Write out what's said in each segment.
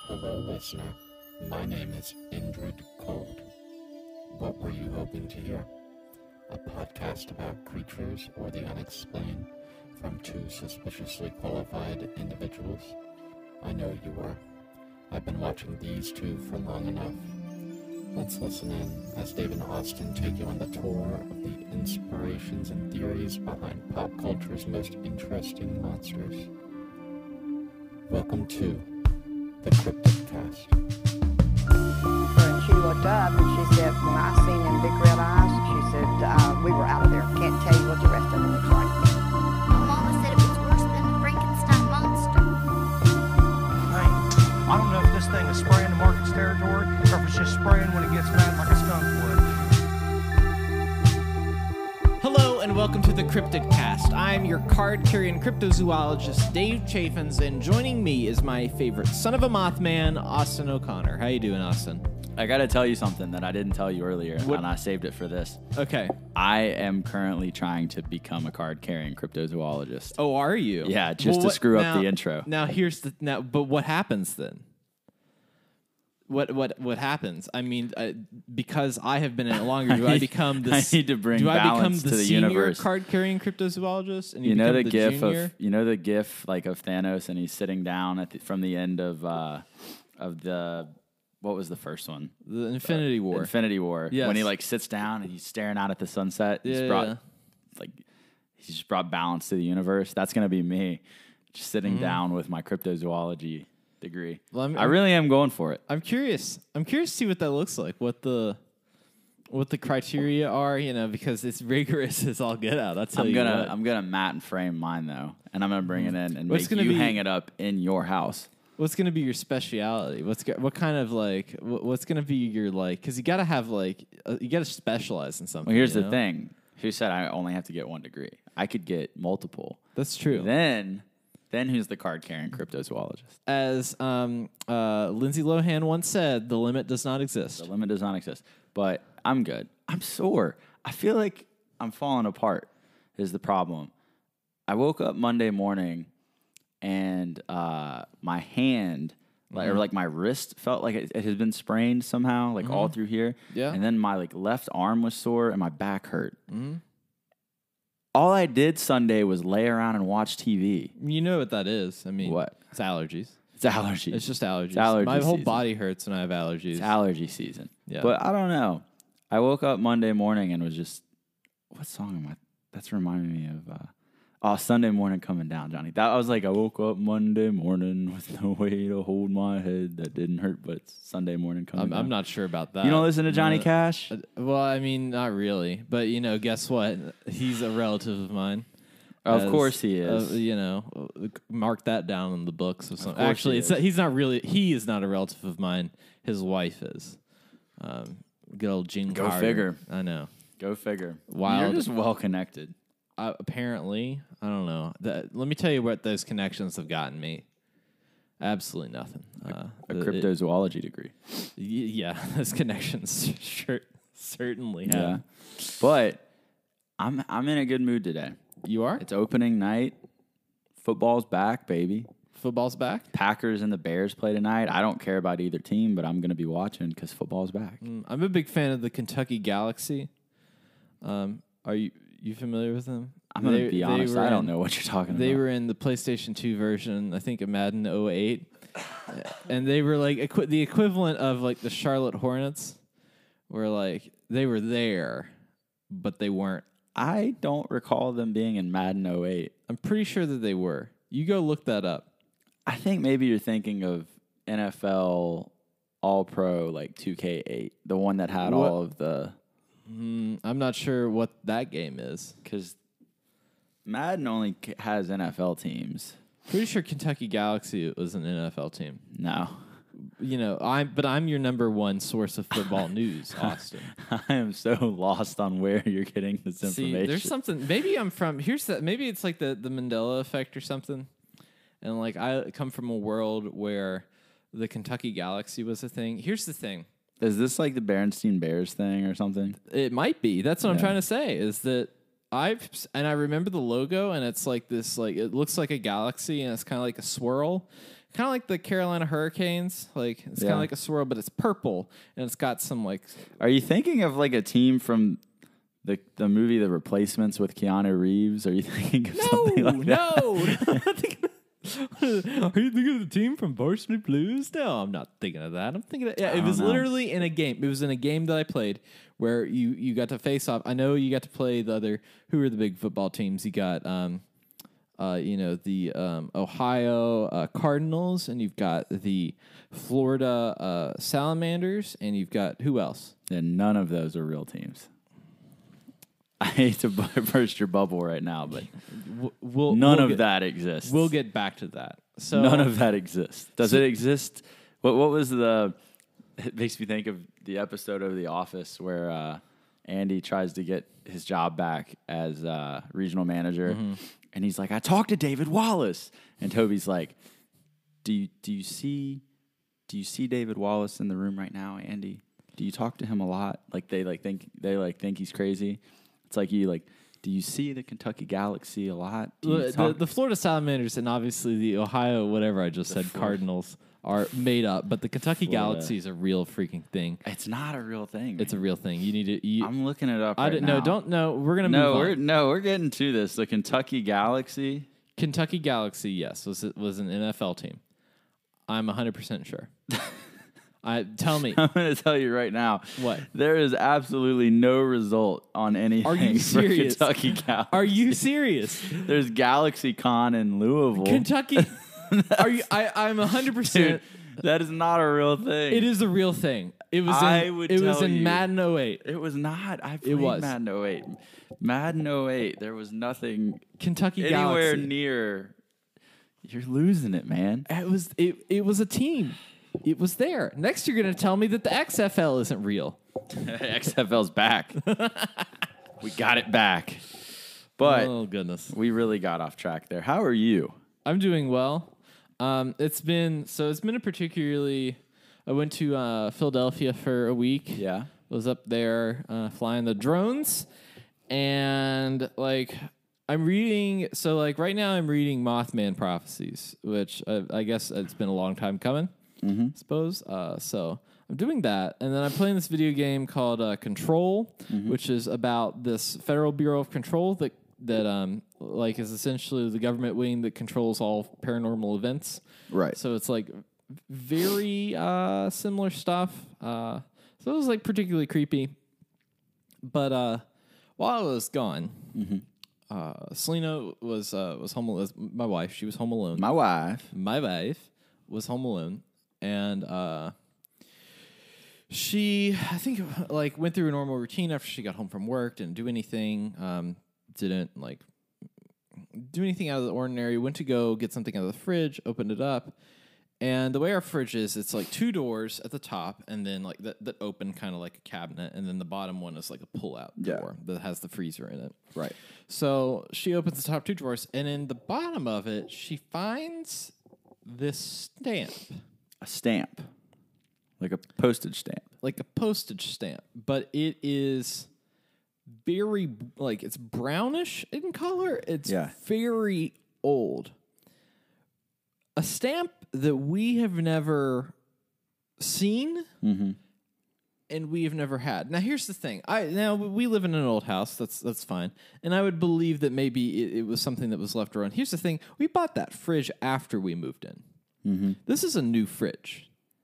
Hello, listener. My name is Indrid Cold. What were you hoping to hear? A podcast about creatures or the unexplained from two suspiciously qualified individuals? I know you were. I've been watching these two for long enough. Let's listen in as Dave and Austin take you on the tour of the inspirations and theories behind pop culture's most interesting monsters. Welcome to the Cryptic Cast. And she looked up and she said, when I seen them big red eyes, she said, we were out of there. Can't tell you what the rest of it looks like. My mama said it was worse than the Frankenstein monster. Hey, I don't know if this thing is spraying the market's territory or if it's just spraying when it gets mad like a skunk would. Hello and welcome to the Cryptic Cast. I'm your card-carrying cryptozoologist, Dave Chaffins, and joining me is my favorite son of a Mothman, Austin O'Connor. How you doing, Austin? I gotta tell you something that I didn't tell you earlier, What? and I saved it for this. Okay. I am currently trying to become a card-carrying cryptozoologist. Oh, are you? Yeah, just to screw up the intro. But what happens then? What happens? I mean, because I have been in it longer, do I become the? I need to bring do I become balance the to the senior universe. card-carrying cryptozoologist? And You know the become gif junior? of the gif like of Thanos, and he's sitting down from the end of the what was the first one? The Infinity War. Infinity War. Yes. When he like sits down and he's staring out at the sunset. Yeah, He's just brought balance to the universe. That's gonna be me, just sitting down with my cryptozoology degree. Well, I really am going for it. I'm curious. I'm curious to see what that looks like. What the criteria are, because it's rigorous as all get out. That's I'm gonna mat and frame mine though, and I'm gonna bring it in and What's make gonna you be- hang it up in your house. What's going to be your speciality? What's going to be your because you got to have you got to specialize in something. Well, here's you the know? thing: who said I only have to get one degree? I could get multiple. That's true. Then who's the card carrying cryptozoologist? As Lindsay Lohan once said, the limit does not exist. The limit does not exist. But I'm good. I'm sore. I feel like I'm falling apart. Is the problem? I woke up Monday morning. And my hand, or my wrist, felt like it had been sprained somehow, all through here. Yeah. And then my left arm was sore and my back hurt. Mm-hmm. All I did Sunday was lay around and watch TV. You know what that is? I mean, What? It's allergies. It's allergies. It's just allergies. It's allergy My whole season. body hurts when I have allergies. It's allergy season. Yeah. But I don't know. I woke up Monday morning and was just, what song am I? That's reminding me of Sunday Morning Coming Down, Johnny. I was like, I woke up Monday morning with no way to hold my head. That didn't hurt, but it's Sunday morning coming down. I'm not sure about that. You don't listen to Johnny Cash? Well, I mean, not really. But, guess what? He's a relative of mine. Of course he is. Mark that down in the books. Of course Actually, he is. he's not really. He is not a relative of mine. His wife is. Good old Jean Go Carter. figure. I know. Go figure. Wild. You're just well connected. Apparently, I don't know. Let me tell you what those connections have gotten me. Absolutely nothing. A cryptozoology degree. Yeah, those connections certainly have. Yeah. But I'm in a good mood today. You are? It's opening night. Football's back, baby. Football's back? Packers and the Bears play tonight. I don't care about either team, but I'm going to be watching because football's back. I'm a big fan of the Kentucky Galaxy. Are you familiar with them? I'm going to be honest. I don't know what you're talking about. They were in the PlayStation 2 version, I think, of Madden 08. And they were the equivalent of the Charlotte Hornets, where they were there, but they weren't. I don't recall them being in Madden 08. I'm pretty sure that they were. You go look that up. I think maybe you're thinking of NFL All-Pro 2K8, the one that had What? all of the... I'm not sure what that game is. Because Madden only has NFL teams. Pretty sure Kentucky Galaxy was an NFL team. No. I'm your number one source of football news, Austin. I am so lost on where you're getting this information. See, there's something. Maybe I'm from. Maybe it's like the Mandela effect or something. And I come from a world where the Kentucky Galaxy was a thing. Here's the thing. Is this the Berenstain Bears thing or something? It might be. That's what I'm Yeah. trying to say. Is that I remember the logo, and it's this it looks like a galaxy, and it's kind of like a swirl, kind of like the Carolina Hurricanes. Like it's kind Yeah. of like a swirl, but it's purple and it's got some like. Are you thinking of like a team from the movie The Replacements with Keanu Reeves? Are you thinking of something like that? Are you thinking of the team from Varsity Blues? No, I'm not thinking of that. I'm thinking of, yeah, it was don't know. literally in a game. It was in a game that I played where you got to face off. I know you got to play the other. Who are the big football teams? You got the Ohio Cardinals, and you've got the Florida Salamanders, and you've got who else? And none of those are real teams. I hate to burst your bubble right now, but none of that exists. We'll get back to that. So None of that exists. Does it exist? What was the? It makes me think of the episode of The Office where Andy tries to get his job back as regional manager, and he's like, "I talked to David Wallace," and Toby's like, "Do you see David Wallace in the room right now, Andy? Do you talk to him a lot? Like they think he's crazy. It's like do you see the Kentucky Galaxy a lot? Do you talk- The Florida Salamanders and obviously the Ohio, whatever I just said, Cardinals are made up, but the Kentucky Florida. Galaxy is a real freaking thing. It's not a real thing. It's a real thing. You need to. I'm looking it up. I right didn't now. know. Don't know. We're gonna move on. We're getting to this. The Kentucky Galaxy. Kentucky Galaxy, yes, was an NFL team. I'm 100% sure. Tell me. I'm going to tell you right now. What? There is absolutely no result on anything. Are you for serious? Kentucky Galaxy. Are you serious? There's Galaxy Con in Louisville. Kentucky. Are you? I'm 100%. Dude, that is not a real thing. It is a real thing. It was. I would It was tell in you. Madden 08. It was not. I played was. Madden 08. Madden 08. There was nothing Kentucky anywhere Galaxy. near. You're losing it, man. It was. It was a team. It was there. Next, you're going to tell me that the XFL isn't real. XFL's back. We got it back. But Oh goodness. we really got off track there. How are you? I'm doing well. It's been a particularly. I went to Philadelphia for a week. Yeah. Was up there flying the drones, and like I'm reading. So like right now I'm reading Mothman Prophecies, which I guess it's been a long time coming. I suppose. So I'm doing that, and then I'm playing this video game called Control, which is about this Federal Bureau of Control that like is essentially the government wing that controls all paranormal events. Right. So it's like very similar stuff. So it was like particularly creepy. But while I was gone, Selena was home alone. My wife, she was home alone. My wife. My wife was home alone, and she, I think, like went through a normal routine after she got home from work. Didn't do anything. Didn't like do anything out of the ordinary. Went to go get something out of the fridge. Opened it up, and the way our fridge is, it's like two doors at the top, and then like that open kind of like a cabinet, and then the bottom one is like a pull-out door that has the freezer in it. Right. So she opens the top two drawers, and in the bottom of it, she finds this stamp, A stamp. Like a postage stamp. like a postage stamp, but it is very, like, it's brownish in color. It's Yeah. very old. A stamp that we have never seen and we have never had. Now, here's the thing. Now we live in an old house. That's fine. And I would believe that maybe it was something that was left around. Here's the thing. We bought that fridge after we moved in. This is a new fridge.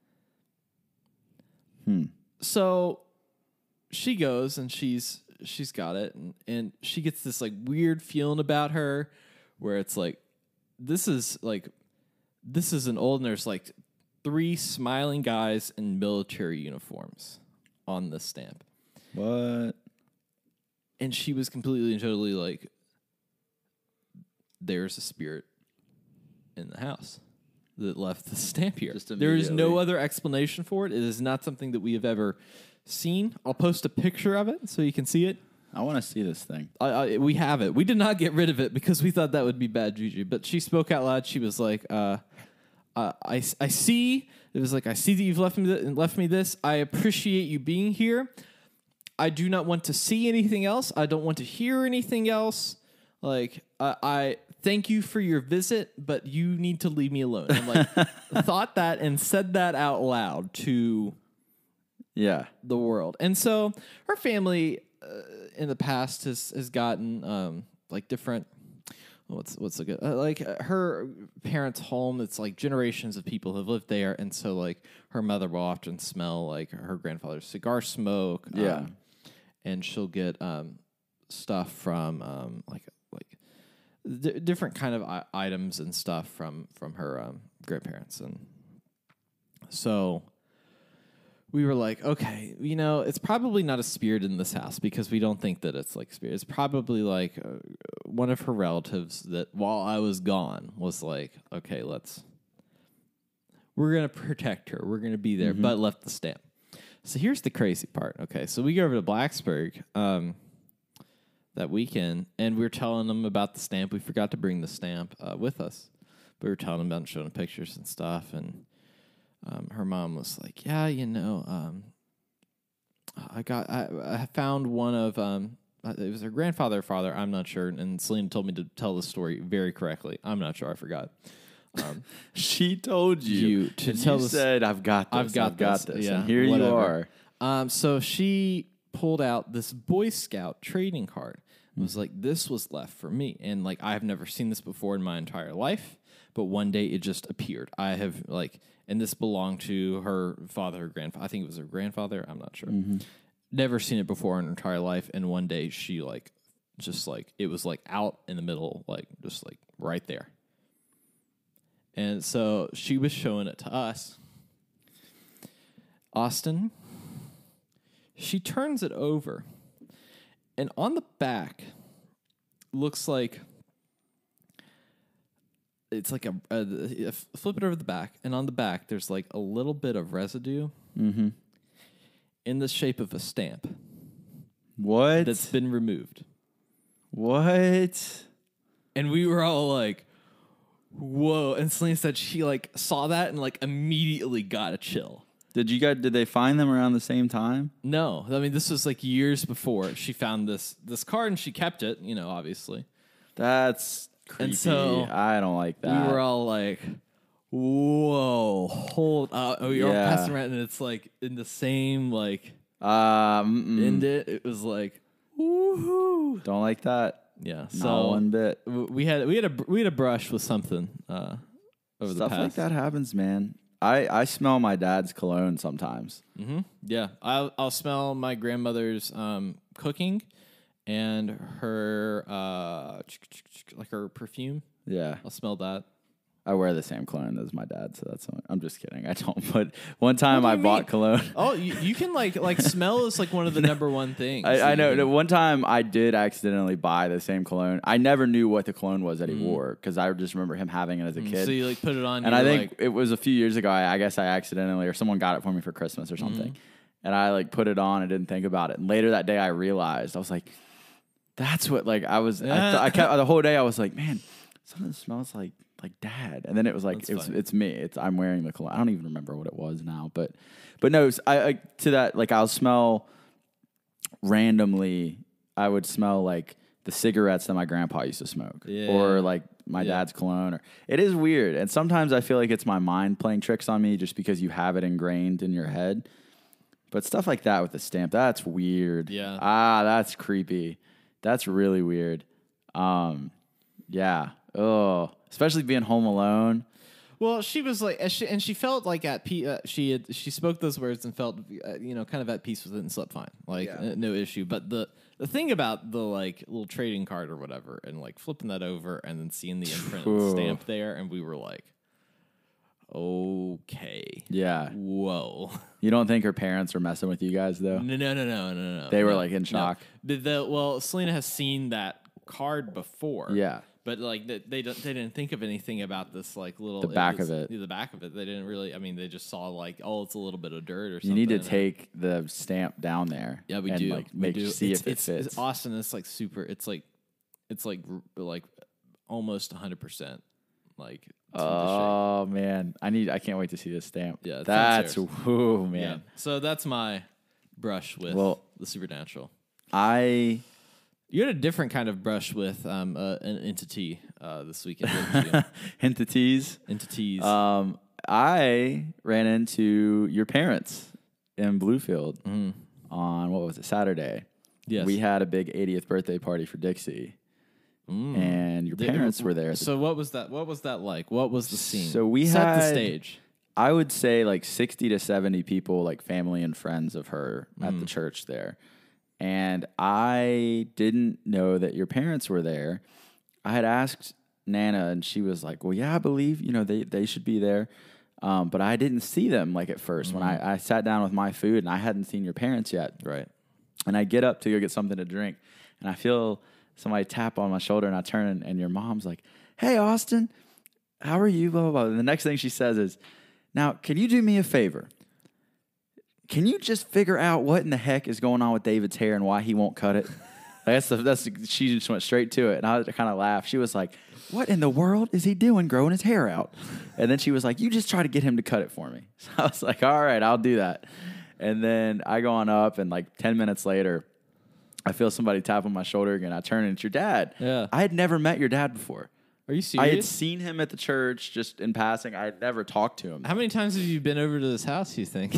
So she goes and she's got it, and she gets this like weird feeling about her where it's like this is an old, and there's like 3 smiling guys in military uniforms on this stamp. What? And she was completely and totally like, there's a spirit in the house that left the stamp here. Just There is no immediately. other explanation for it. It is not something that we have ever seen. I'll post a picture of it so you can see it. I want to see this thing. We have it. We did not get rid of it because we thought that would be bad juju. But she spoke out loud. She was like, I see. It was like, I see that you've left me this. I appreciate you being here. I do not want to see anything else. I don't want to hear anything else. Like, I thank you for your visit, but you need to leave me alone. And like thought that and said that out loud to Yeah. the world. And so her family in the past has gotten like different. What's a good like her parents' home? It's like generations of people have lived there, and so like her mother will often smell like her grandfather's cigar smoke. Yeah. And she'll get stuff from different kind of items and stuff from her grandparents, and so we were like, okay, you know, it's probably not a spirit in this house because we don't think that it's like spirit. It's probably like one of her relatives that while I was gone was like, okay, we're going to protect her. We're going to be there, but left the stamp. So here's the crazy part. Okay, so we go over to Blacksburg that weekend, and we were telling them about the stamp. We forgot to bring the stamp with us. But we were telling them about showing pictures and stuff, and her mom was like, yeah, you know, I found one of, it was her grandfather or father, I'm not sure, and Selena told me to tell the story very correctly. I'm not sure, I forgot. She told you to and tell you this. said, I've got this. I've got this. Yeah, and here whatever. you are. So she pulled out this Boy Scout trading card. It was like, this was left for me. And like, I have never seen this before in my entire life, but one day it just appeared. I have like, and this belonged to her father or grandfather. I think it was her grandfather. I'm not sure. Never seen it before in her entire life. And one day she like, just like, it was like out in the middle, like just like right there. And so she was showing it to us. Austin, she turns it over. And on the back, looks like it's like a flip it over the back. And on the back, there's like a little bit of residue in the shape of a stamp What? that's been removed. What? And we were all like, whoa. And Selena said she like saw that and like immediately got a chill. Did they find them around the same time? No. I mean, this was like years before she found this card and she kept it, you know, obviously. That's creepy. And so I don't like that. We were all like, whoa, hold up. We were all Yeah. passing around and it's like in the same, like, mm-mm. it was like, woohoo. Don't like that. Yeah. Not So one bit. we had a brush with something over the Stuff past. like that happens, man. I smell my dad's cologne sometimes. Mm-hmm. Yeah, I'll smell my grandmother's cooking and her like her perfume. Yeah. I'll smell that. I wear the same cologne as my dad, so that's. I'm just kidding. I don't. But one time What do I you bought mean? cologne. Oh, you can like smell is like one of the number one things. I know. You No, can- one time I did accidentally buy the same cologne. I never knew what the cologne was that he wore because I just remember him having it as a kid. So you like put it on, And I you're think like, it was a few years ago. I guess I accidentally, or someone got it for me for Christmas or something. And I like put it on and didn't think about it. And later that day I realized, I was like, that's what, like, I kept the whole day I was like, man, something smells like dad. And then it was like, That's funny. it's me. I'm wearing the cologne. I don't even remember what it was now. But no, I to that, like, I'll smell randomly. I would smell like the cigarettes that my grandpa used to smoke, Yeah. or like my dad's cologne. Or it is weird, and sometimes I feel like it's my mind playing tricks on me, just because you have it ingrained in your head. But stuff like that with the stamp, that's weird. Yeah. That's creepy. That's really weird. Yeah. Oh, especially being home alone. well, she was like, and she felt like at she spoke those words and felt kind of at peace with it and slept fine, like no issue. But the thing about the like little trading card or whatever, and like flipping that over and then seeing the imprint and the stamp there, and we were like, okay, Yeah. whoa. You don't think her parents were messing with you guys though? No. They were like in shock. Well, Selena has seen that card before. Yeah. But like they didn't think of anything about this like little The back of it. The back of it. They didn't really. I mean, they just saw like, oh, it's a little bit of dirt or something. You need to and- take the stamp down there. Yeah, we and do. Like We do. see if it it's fits. Austin. It's like super. It's like almost 100%. Like. to the Oh man, I can't wait to see this stamp. Yeah, it's that's downstairs. whoa shape. man. Yeah. So that's my brush with Well, the supernatural. I You had a different kind of brush with an entity this weekend, didn't you? Entities. Entities. I ran into your parents in Bluefield on, what was it, Saturday. Yes. We had a big 80th birthday party for Dixie. And your parents were there. So what was that? What was that like? What was the scene? So we set had the stage. I would say like 60 to 70 people, like family and friends of her at the church there. And I didn't know that your parents were there. I had asked Nana, and she was like, well, yeah, I believe, they should be there. But I didn't see them like at first when I sat down with my food, and I hadn't seen your parents yet. Right. And I get up to go get something to drink, and I feel somebody tap on my shoulder, and I turn, and your mom's like, hey, Austin, how are you? Blah, blah, blah. And the next thing she says is, now, can you do me a favor? Can you just figure out what in the heck is going on with David's hair and why he won't cut it? She just went straight to it, and I kind of laughed. She was like, what in the world is he doing growing his hair out? And then she was like, you just try to get him to cut it for me. So I was like, all right, I'll do that. And then I go on up, and like 10 minutes later, I feel somebody tap on my shoulder again. I turn, and it's your dad. Yeah. I had never met your dad before. Are you serious? I had seen him at the church just in passing. I had never talked to him. How many times have you been over to this house, you think?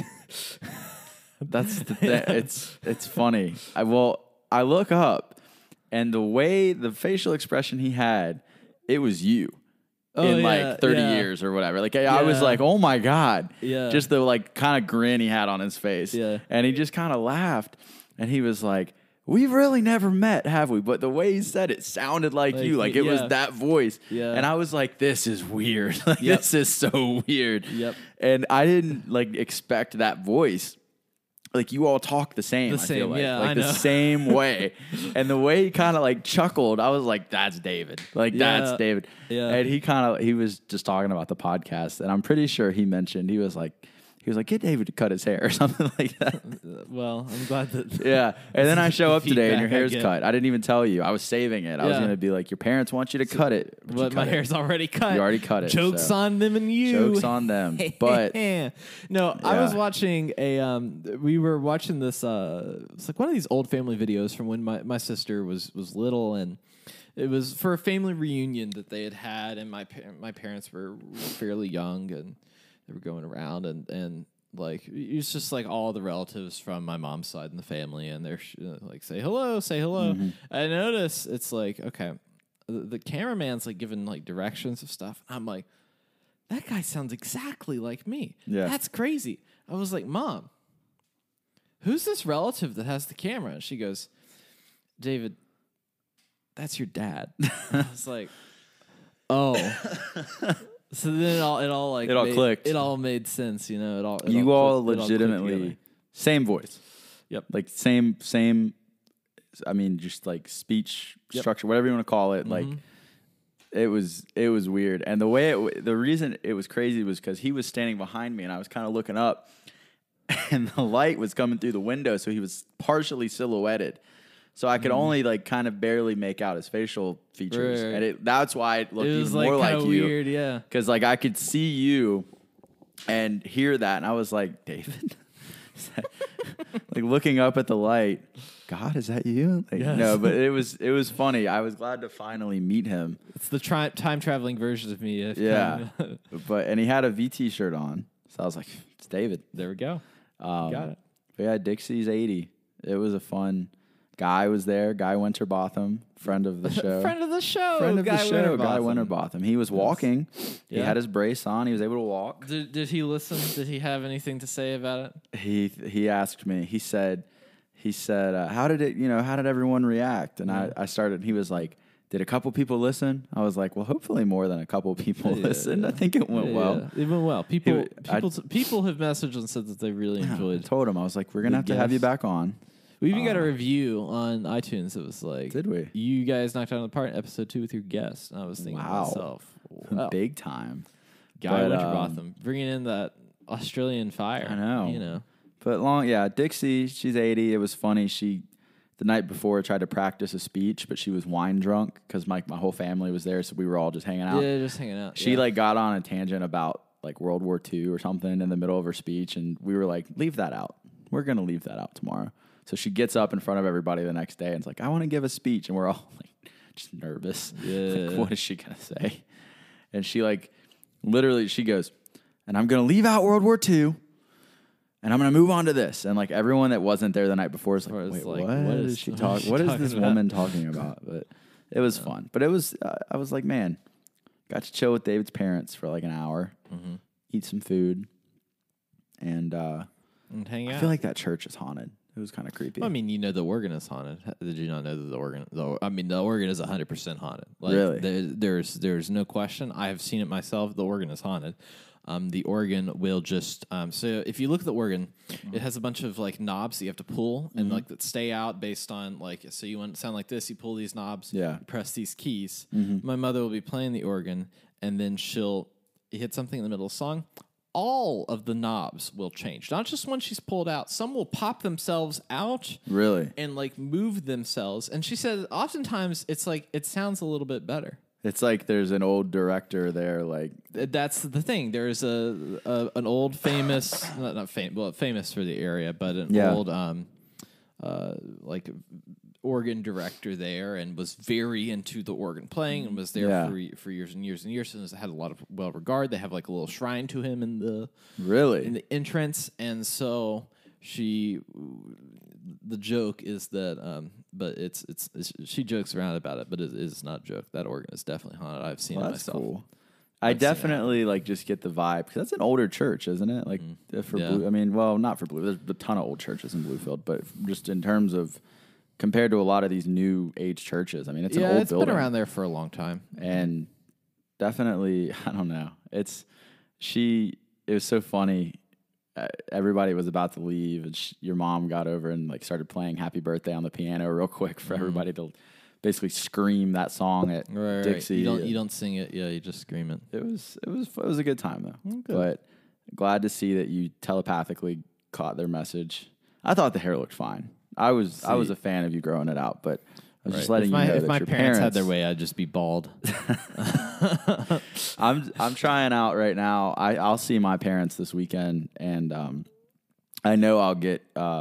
That's the thing. It's funny. I look up, and the facial expression he had, it was you in like 30 years or whatever. Like I was like, oh my God. Yeah. Just the like kind of grin he had on his face. Yeah. And he just kind of laughed, and he was like, we've really never met, have we? But the way he said it sounded like you. Like it was that voice. Yeah. And I was like, this is weird. Like, this is so weird. Yep. And I didn't like expect that voice. Like you all talk the same. I feel like. yeah, like I the know. same way. And the way he kind of like chuckled, I was like, that's David. Like that's David. Yeah. And he was just talking about the podcast, and I'm pretty sure he mentioned, he was like, get David to cut his hair or something like that. Well, I'm glad that. Yeah. And then I show up today and your Feedback I hair's get. cut. I didn't even tell you. I was saving it. I was Yeah. going to be like, your parents want you to cut it. But you But my cut it. hair's already cut. You already cut it, Joke's so. on them and you. Joke's on them. But no, I was Yeah. watching we were watching this it's like one of these old family videos from when my sister was little, and it was for a family reunion that they had, and my parents were fairly young, and they were going around, and like it's just like all the relatives from my mom's side in the family, and they're like say hello. Mm-hmm. I notice it's like, okay, the cameraman's like giving like directions of stuff. I'm like, that guy sounds exactly like me. Yeah. That's crazy. I was like, Mom, who's this relative that has the camera? And she goes, David, that's your dad. I was like, oh. So then it all like It all clicked. It all made sense, you know. It all you all clicked legitimately, together. same voice. Yep. Like same, I mean, just like speech structure, whatever you want to call it. Like it was weird. And the way the reason it was crazy was because he was standing behind me, and I was kind of looking up, and the light was coming through the window, so he was partially silhouetted. So I could only like kind of barely make out his facial features, Right. and that's why it looked It was even more like like kinda you. weird, yeah. Because like I could see you and hear that, and I was like, David, like looking up at the light. God, is that you? Like, Yes. No, but it was funny. I was glad to finally meet him. It's the time traveling version of me. Yeah, and he had a VT shirt on, so I was like, it's David. There we go. Got it. But yeah, Dixie's 80. It was a fun. Guy was there. Guy Winterbotham, friend of the show. Friend of the show. Friend of Guy the show. Guy Winterbotham. Winterbotham. He was walking. He Yeah. had his brace on. He was able to walk. Did he listen? Did he have anything to say about it? He asked me. He said, how did everyone react? And I started. He was like, did a couple people listen? I was like, well, hopefully more than a couple people listened. I think it went well. It went well. People I- people have messaged and said that they really I enjoyed. told him, I was like, we're gonna have the to have you guest. back on. We even got a review on iTunes that was like, Did we? You guys knocked out of the park in episode 2 with your guest. And I was thinking Wow. to myself, wow. Big time. Guy But, Winterbotham bringing in that Australian fire. I know. You know. But Dixie, she's 80. It was funny. She, the night before, tried to practice a speech, but she was wine drunk because my whole family was there, so we were all just hanging out. Yeah, just hanging out. She yeah. like got on a tangent about like World War II or something in the middle of her speech, and we were like, leave that out. We're gonna leave that out tomorrow. So she gets up in front of everybody the next day and it's like, I want to give a speech. And we're all like just nervous. Yeah. Like, what is she going to say? And she like literally, she goes, and I'm going to leave out World War II and I'm going to move on to this. And like everyone that wasn't there the night before is like, wait, what is she talking? What is this woman talking about? But it was fun. But it was, I was like, man, got to chill with David's parents for like an hour, eat some food. And hang out. I feel like that church is haunted. It was kind of creepy. I mean, you know the organ is haunted. Did you not know that the organ? The organ is 100% haunted. Like, Really? There's no question. I have seen it myself. The organ is haunted. The organ will just so if you look at the organ, it has a bunch of like knobs that you have to pull and like that stay out based on like, so you want it to sound like this, you pull these knobs, Yeah. you press these keys. My mother will be playing the organ and then she'll hit something in the middle of the song. All of the knobs will change, not just when she's pulled out. Some will pop themselves out Really? and like move themselves. And she said oftentimes it's like it sounds a little bit better. It's like there's an old director there, like That's the thing. There's an old famous, famous for the area, but an old like organ director there, and was very into the organ playing, and was there for years and years and years, and had a lot of well regard. They have like a little shrine to him in the entrance, and so the joke is that, but it's she jokes around about it, but it is not a joke. That organ is definitely haunted. I've seen it that's myself. cool. I definitely like just get the vibe because that's an older church, isn't it? Like for Blue, I mean, well, not for Blue. There's a ton of old churches in Bluefield, but just in terms of compared to a lot of these new age churches, I mean, it's an old building. Been around there for a long time, and definitely, I don't know. It was so funny. Everybody was about to leave, and your mom got over and like started playing "Happy Birthday" on the piano real quick for everybody to basically scream that song at Dixie. You don't sing it, yeah. You just scream it. It was a good time though. But glad to see that you telepathically caught their message. I thought the hair looked fine. I was a fan of you growing it out, but I was just letting you know if that my your parents had their way, I'd just be bald. I'm trying out right now. I'll see my parents this weekend, and I know I'll get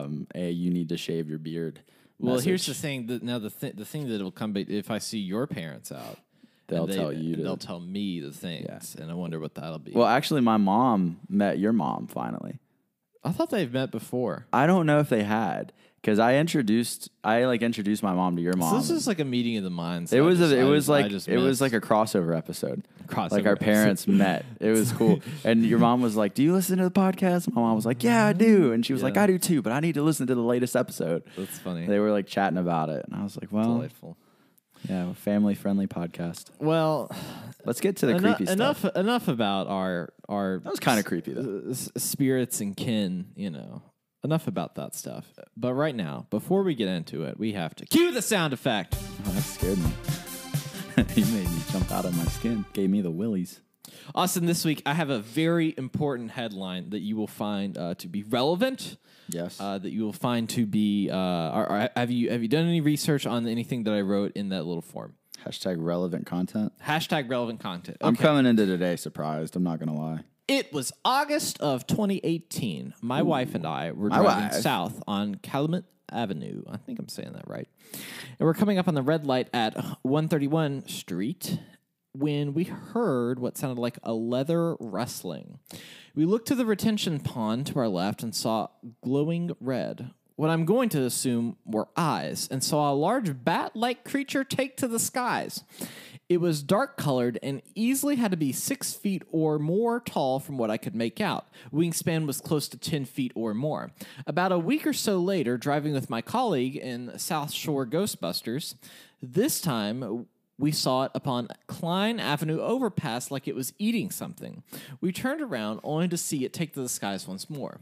you need to shave your beard. Well, message. here's the thing. The thing that will come if I see your parents out, They'll tell you. They'll tell me the things, and I wonder what that'll be. Well, actually, my mom met your mom finally. I thought they've met before. I don't know if they had. Because I introduced my mom to your mom. So this is like a meeting of the minds. It was like a crossover episode. Like our parents met. It was cool. And your mom was like, "Do you listen to the podcast?" My mom was like, "Yeah, I do." And she was like, "I do too, but I need to listen to the latest episode." That's funny. They were like chatting about it, and I was like, "Well, delightful." Yeah, a family-friendly podcast. Well, let's get to the creepy stuff. stuff. Enough about our. That was kind of creepy though. Spirits and kin, you know. Enough about that stuff. But right now, before we get into it, we have to cue the sound effect. Oh, that scared me. You made me jump out of my skin. Gave me the willies. Austin, this week I have a very important headline that you will find to be relevant. Yes. That you will find to be. Have you done any research on anything that I wrote in that little form? Hashtag relevant content. Hashtag relevant content. Okay. I'm coming into today surprised. I'm not going to lie. It was August of 2018. My wife and I were driving south on Calumet Avenue. I think I'm saying that right. And we're coming up on the red light at 131 Street when we heard what sounded like a leather rustling. We looked to the retention pond to our left and saw glowing red, what I'm going to assume were eyes, and saw a large bat-like creature take to the skies. It was dark-colored and easily had to be 6 feet or more tall from what I could make out. Wingspan was close to 10 feet or more. About a week or so later, driving with my colleague in South Shore Ghostbusters, this time we saw it upon Klein Avenue overpass like it was eating something. We turned around only to see it take to the skies once more.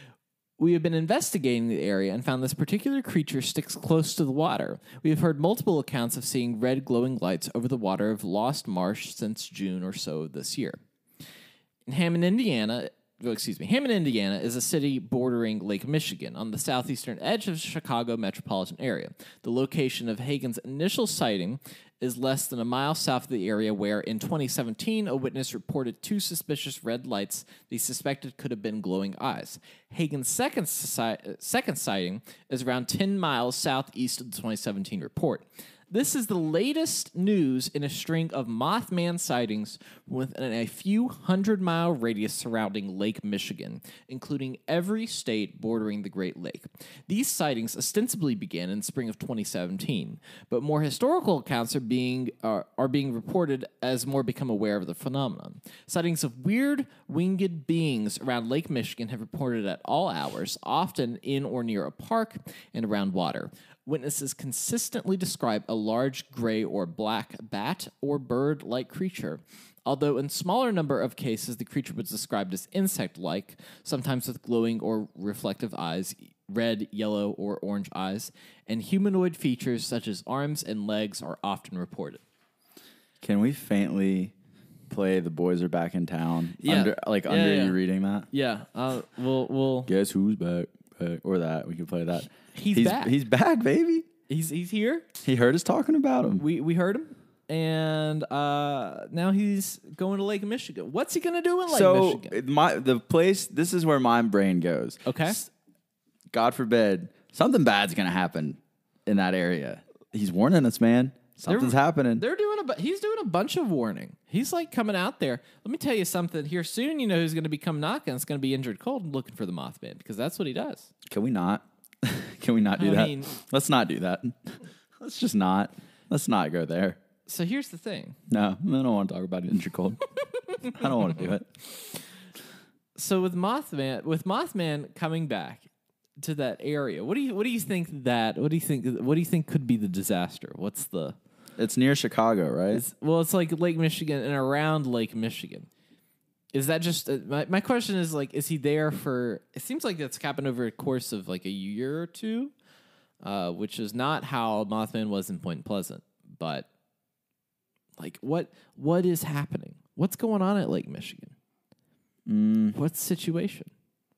We have been investigating the area and found this particular creature sticks close to the water. We have heard multiple accounts of seeing red glowing lights over the water of Lost Marsh since June or so of this year. In Hammond, Indiana is a city bordering Lake Michigan on the southeastern edge of the Chicago metropolitan area. The location of Hagen's initial sighting is less than a mile south of the area where, in 2017, a witness reported 2 suspicious red lights they suspected could have been glowing eyes. Hagen's second sighting is around 10 miles southeast of the 2017 report. This is the latest news in a string of Mothman sightings within a few 100-mile radius surrounding Lake Michigan, including every state bordering the Great Lake. These sightings ostensibly began in spring of 2017, but more historical accounts are being reported as more become aware of the phenomenon. Sightings of weird winged beings around Lake Michigan have reported at all hours, often in or near a park and around water. Witnesses consistently describe a large gray or black bat or bird-like creature, although in smaller number of cases the creature was described as insect-like, sometimes with glowing or reflective eyes, red, yellow, or orange eyes, and humanoid features such as arms and legs are often reported. Can we faintly play "The Boys Are Back in Town"? Yeah. Under you reading that? Yeah, we'll Guess who's back? Or that we can play that. He's back. He's back, baby. he's here. He heard us talking about him. We heard him, and now he's going to Lake Michigan. What's he gonna do in Lake Michigan? The place. This is where my brain goes. Okay. God forbid something bad's gonna happen in that area. He's warning us, man. Something's happening. He's doing a bunch of warning. He's like coming out there. Let me tell you something. Here soon, you know who's going to be come knocking. It's going to be Injured Cold and looking for the Mothman because that's what he does. Can we not? Can we not do that? Let's not do that. Let's just not. Let's not go there. So here's the thing. No, I don't want to talk about Injured Cold. I don't want to do it. So with Mothman coming back to that area, what do you think could be the disaster? What's the? It's near Chicago, right? It's like Lake Michigan and around Lake Michigan. Is that just my question is like, is he there for? It seems like that's happened over a course of like a year or two, which is not how Mothman was in Point Pleasant. But like, what is happening? What's going on at Lake Michigan? What's the situation?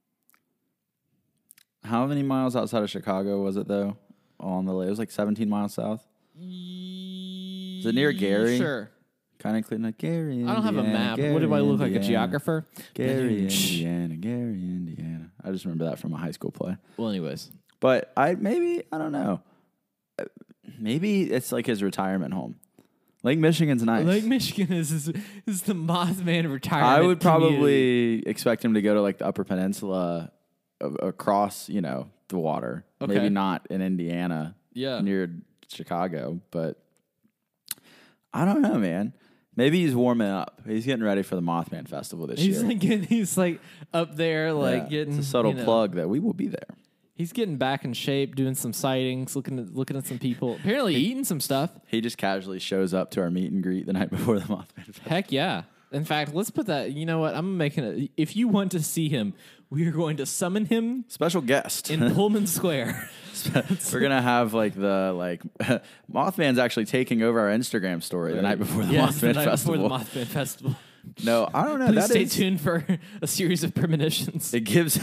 How many miles outside of Chicago was it though? On the lake, it was like 17 miles south. Is it near Gary? Sure. Kind of clean like Gary. I don't have a map. What do I look like, a geographer? Gary, Indiana. I just remember that from a high school play. Well, anyways. But I don't know. Maybe it's like his retirement home. Lake Michigan's nice. Lake Michigan is the Mothman retirement. I would probably expect him to go to like the Upper Peninsula across, the water. Okay. Maybe not in Indiana. Yeah. Near Chicago, but I don't know, man. Maybe he's warming up. He's getting ready for the Mothman Festival this year. He's like up there, like getting. It's a subtle plug that we will be there. He's getting back in shape, doing some sightings, looking at some people. Apparently, eating some stuff. He just casually shows up to our meet and greet the night before the Mothman Festival. Heck yeah! In fact, let's put that. You know what? I'm making it. If you want to see him, we are going to summon him. Special guest in Pullman Square. We're gonna have Mothman's actually taking over our Instagram story the night before the Mothman Festival. Before the Mothman Festival. No, I don't know. Please stay tuned for a series of premonitions. It gives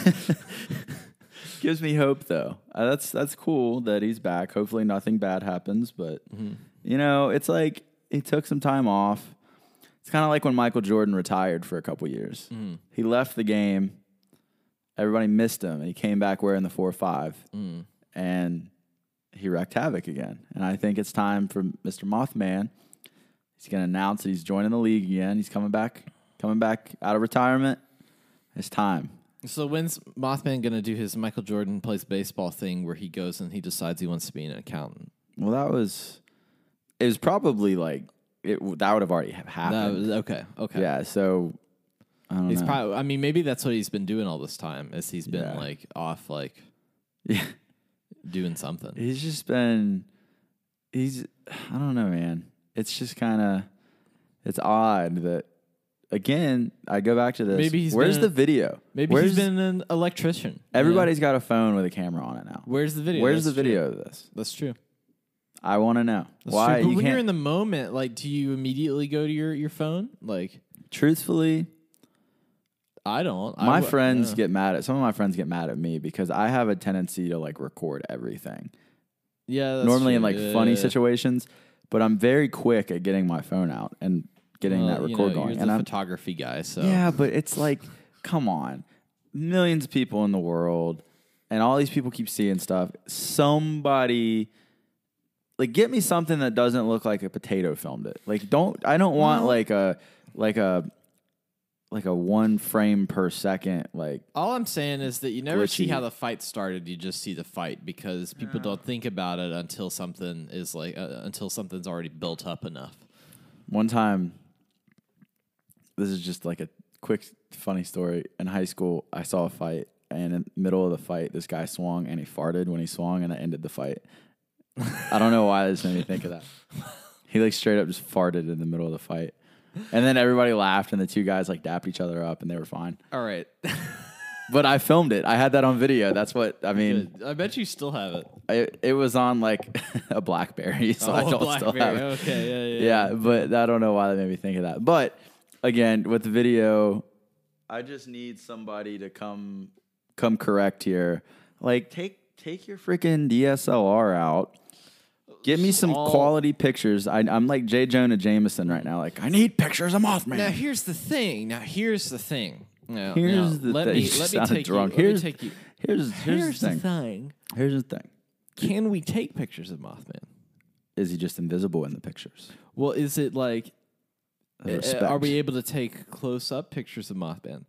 me hope though. That's cool that he's back. Hopefully nothing bad happens, but it's like he took some time off. It's kind of like when Michael Jordan retired for a couple years. He left the game. Everybody missed him, and he came back wearing the 4-5. And he wreaked havoc again. And I think it's time for Mr. Mothman. He's going to announce that he's joining the league again. He's coming back out of retirement. It's time. So when's Mothman going to do his Michael Jordan plays baseball thing where he goes and he decides he wants to be an accountant? Well, it was probably like, that would have already happened. Okay. Yeah, so I don't know. Probably, I mean, maybe that's what he's been doing all this time as he's been like off, like doing something. He's just been, I don't know, man. It's just kind of, it's odd that, again, I go back to this. Maybe where's the video? Maybe he's been an electrician. Everybody's got a phone with a camera on it now. Where's the video? Where's the video of this? That's true. I want to know. That's why. True. But when you're in the moment, like, do you immediately go to your phone? Like, truthfully, I don't. Some of my friends get mad at me because I have a tendency to like record everything. Yeah, that's normally true. in like funny situations, but I'm very quick at getting my phone out and getting that record going. You're and the I'm photography guy, so yeah, but it's like, come on, millions of people in the world, and all these people keep seeing stuff. Somebody. Like, get me something that doesn't look like a potato filmed it. Like, I don't want like a 1 frame per second. Like, all I'm saying is that you never see glitchy. how the fight started. You just see the fight because people don't think about it until something is like until something's already built up enough. one time, this is just like a quick funny story. In high school, I saw a fight, and in the middle of the fight, this guy swung and he farted when he swung, and it ended the fight. I don't know why this made me think of that. He like straight up just farted in the middle of the fight. And then everybody laughed, and the two guys like dapped each other up, and they were fine. All right. But I filmed it. I had that on video. That's what I mean. Good. I bet you still have it. It was on like a BlackBerry, so I don't still have it. Okay, Yeah, but I don't know why that made me think of that. But again, with the video, I just need somebody to come correct here. Like take your freaking DSLR out. Get me some quality pictures. I'm like J. Jonah Jameson right now. Like, I need pictures of Mothman. Now here's the thing. Now, Here's the thing. let me take drunk. you. Here's Let me take you. here's the thing. thing. Here's the thing. Can we take pictures of Mothman? Is he just invisible in the pictures? Well, is it like? Respect. Are we able to take close up pictures of Mothman?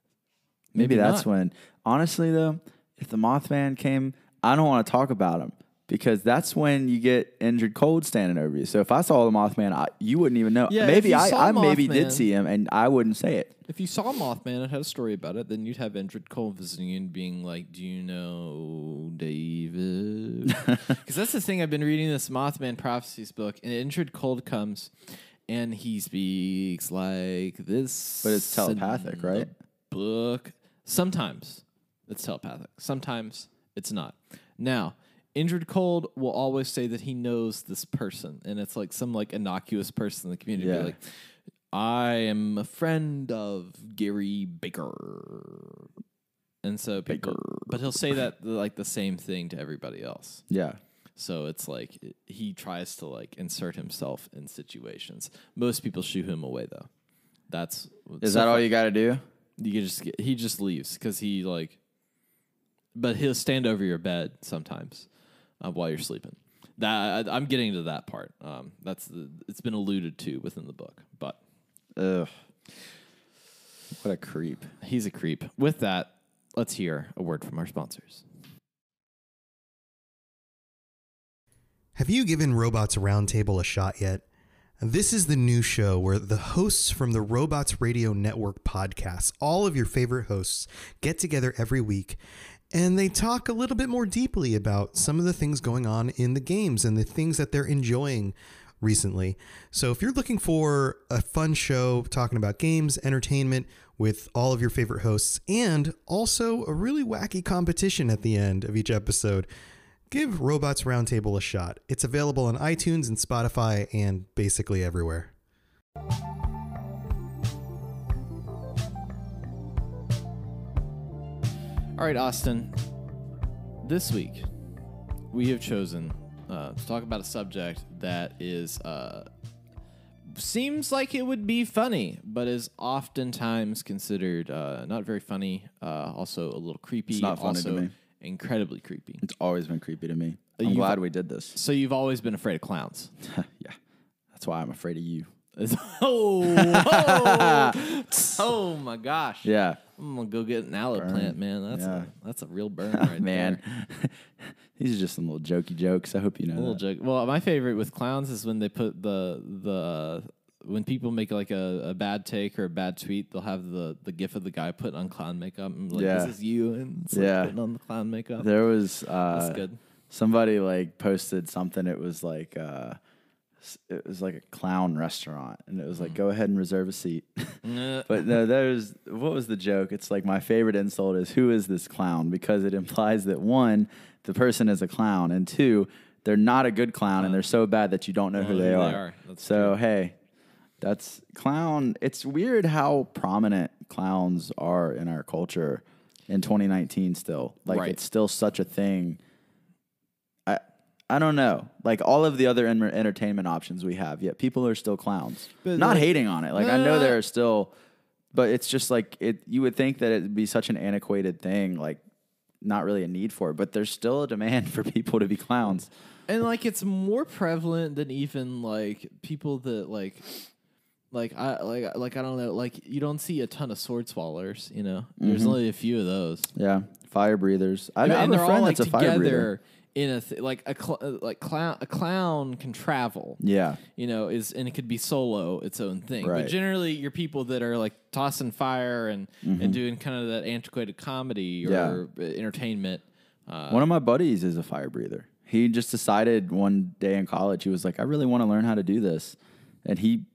Maybe that's not. when. Honestly, though, if the Mothman came, I don't want to talk about him because that's when you get Injured Cold standing over you. So if I saw the Mothman, you wouldn't even know. Yeah, maybe if you saw I maybe did Mothman- see him, and I wouldn't say it. If you saw Mothman and had a story about it, then you'd have Injured Cold visiting you and being like, "Do you know David?" Because that's the thing. I've been reading this Mothman Prophecies book, and Injured Cold comes, and he speaks like this. But it's telepathic, in the right? Book. Sometimes it's telepathic. Sometimes it's not. Now, Injured Cold will always say that he knows this person, and it's like some like innocuous person in the community. Yeah. Like, I am a friend of Gary Baker, and so people, but he'll say that like the same thing to everybody else. Yeah. So it's like he tries to like insert himself in situations. Most people shoo him away though. Is that all you got to do? He just leaves because he like, but he'll stand over your bed sometimes while you're sleeping. I'm getting to that part. It's been alluded to within the book, but Ugh. What a creep. he's a creep. With that, let's hear a word from our sponsors. Have you given Robots Roundtable a shot yet? This is the new show where the hosts from the Robots Radio Network podcasts, all of your favorite hosts, get together every week and they talk a little bit more deeply about some of the things going on in the games and the things that they're enjoying recently. So if you're looking for a fun show talking about games, entertainment with all of your favorite hosts, and also a really wacky competition at the end of each episode, give Robots Roundtable a shot. It's available on iTunes and Spotify and basically everywhere. All right, Austin. This week, we have chosen to talk about a subject that is seems like it would be funny, but is oftentimes considered not very funny. Also a little creepy. It's not funny also to me. Incredibly creepy. It's always been creepy to me. I'm You've- glad we did this. So you've always been afraid of clowns. Yeah. That's why I'm afraid of you. Oh my gosh. Yeah. I'm gonna go get an aloe plant, man. That's a real burn right Man. there. These are just some little jokey jokes. I hope you know A little that. joke. Well, my favorite with clowns is when they put the when people make like a bad take or a bad tweet, they'll have the gif of the guy putting on clown makeup and like, Yeah. this is you, and it's like Yeah. putting on the clown makeup. There was That's good. somebody like posted something. It was like a clown restaurant, and it was like, go ahead and reserve a seat. But no, what was the joke? It's like, my favorite insult is, who is this clown? Because it implies that one, the person is a clown, and two, they're not a good clown, and they're so bad that you don't know who they are. That's So true. hey, that's clown. It's weird how prominent clowns are in our culture in 2019 still. Like, Right. it's still such a thing. I don't know. Like all of the other entertainment options we have, yet people are still clowns. But Not like- hating on it. Like I know there are still, but it's just like it. You would think that it'd be such an antiquated thing, like not really a need for it. But there's still a demand for people to be clowns. And like it's more prevalent than even like people that like I don't know, like you don't see a ton of sword swallowers, you know. There's only a few of those. Yeah, fire breathers. I have and a they're friend all like that's a fire breather. together in a clown can travel. Yeah, You know, and it could be solo, its own thing. Right. But generally, you're people that are like tossing fire and doing kind of that antiquated comedy or entertainment. one of my buddies is a fire breather. He just decided one day in college, he was like, I really want to learn how to do this. And he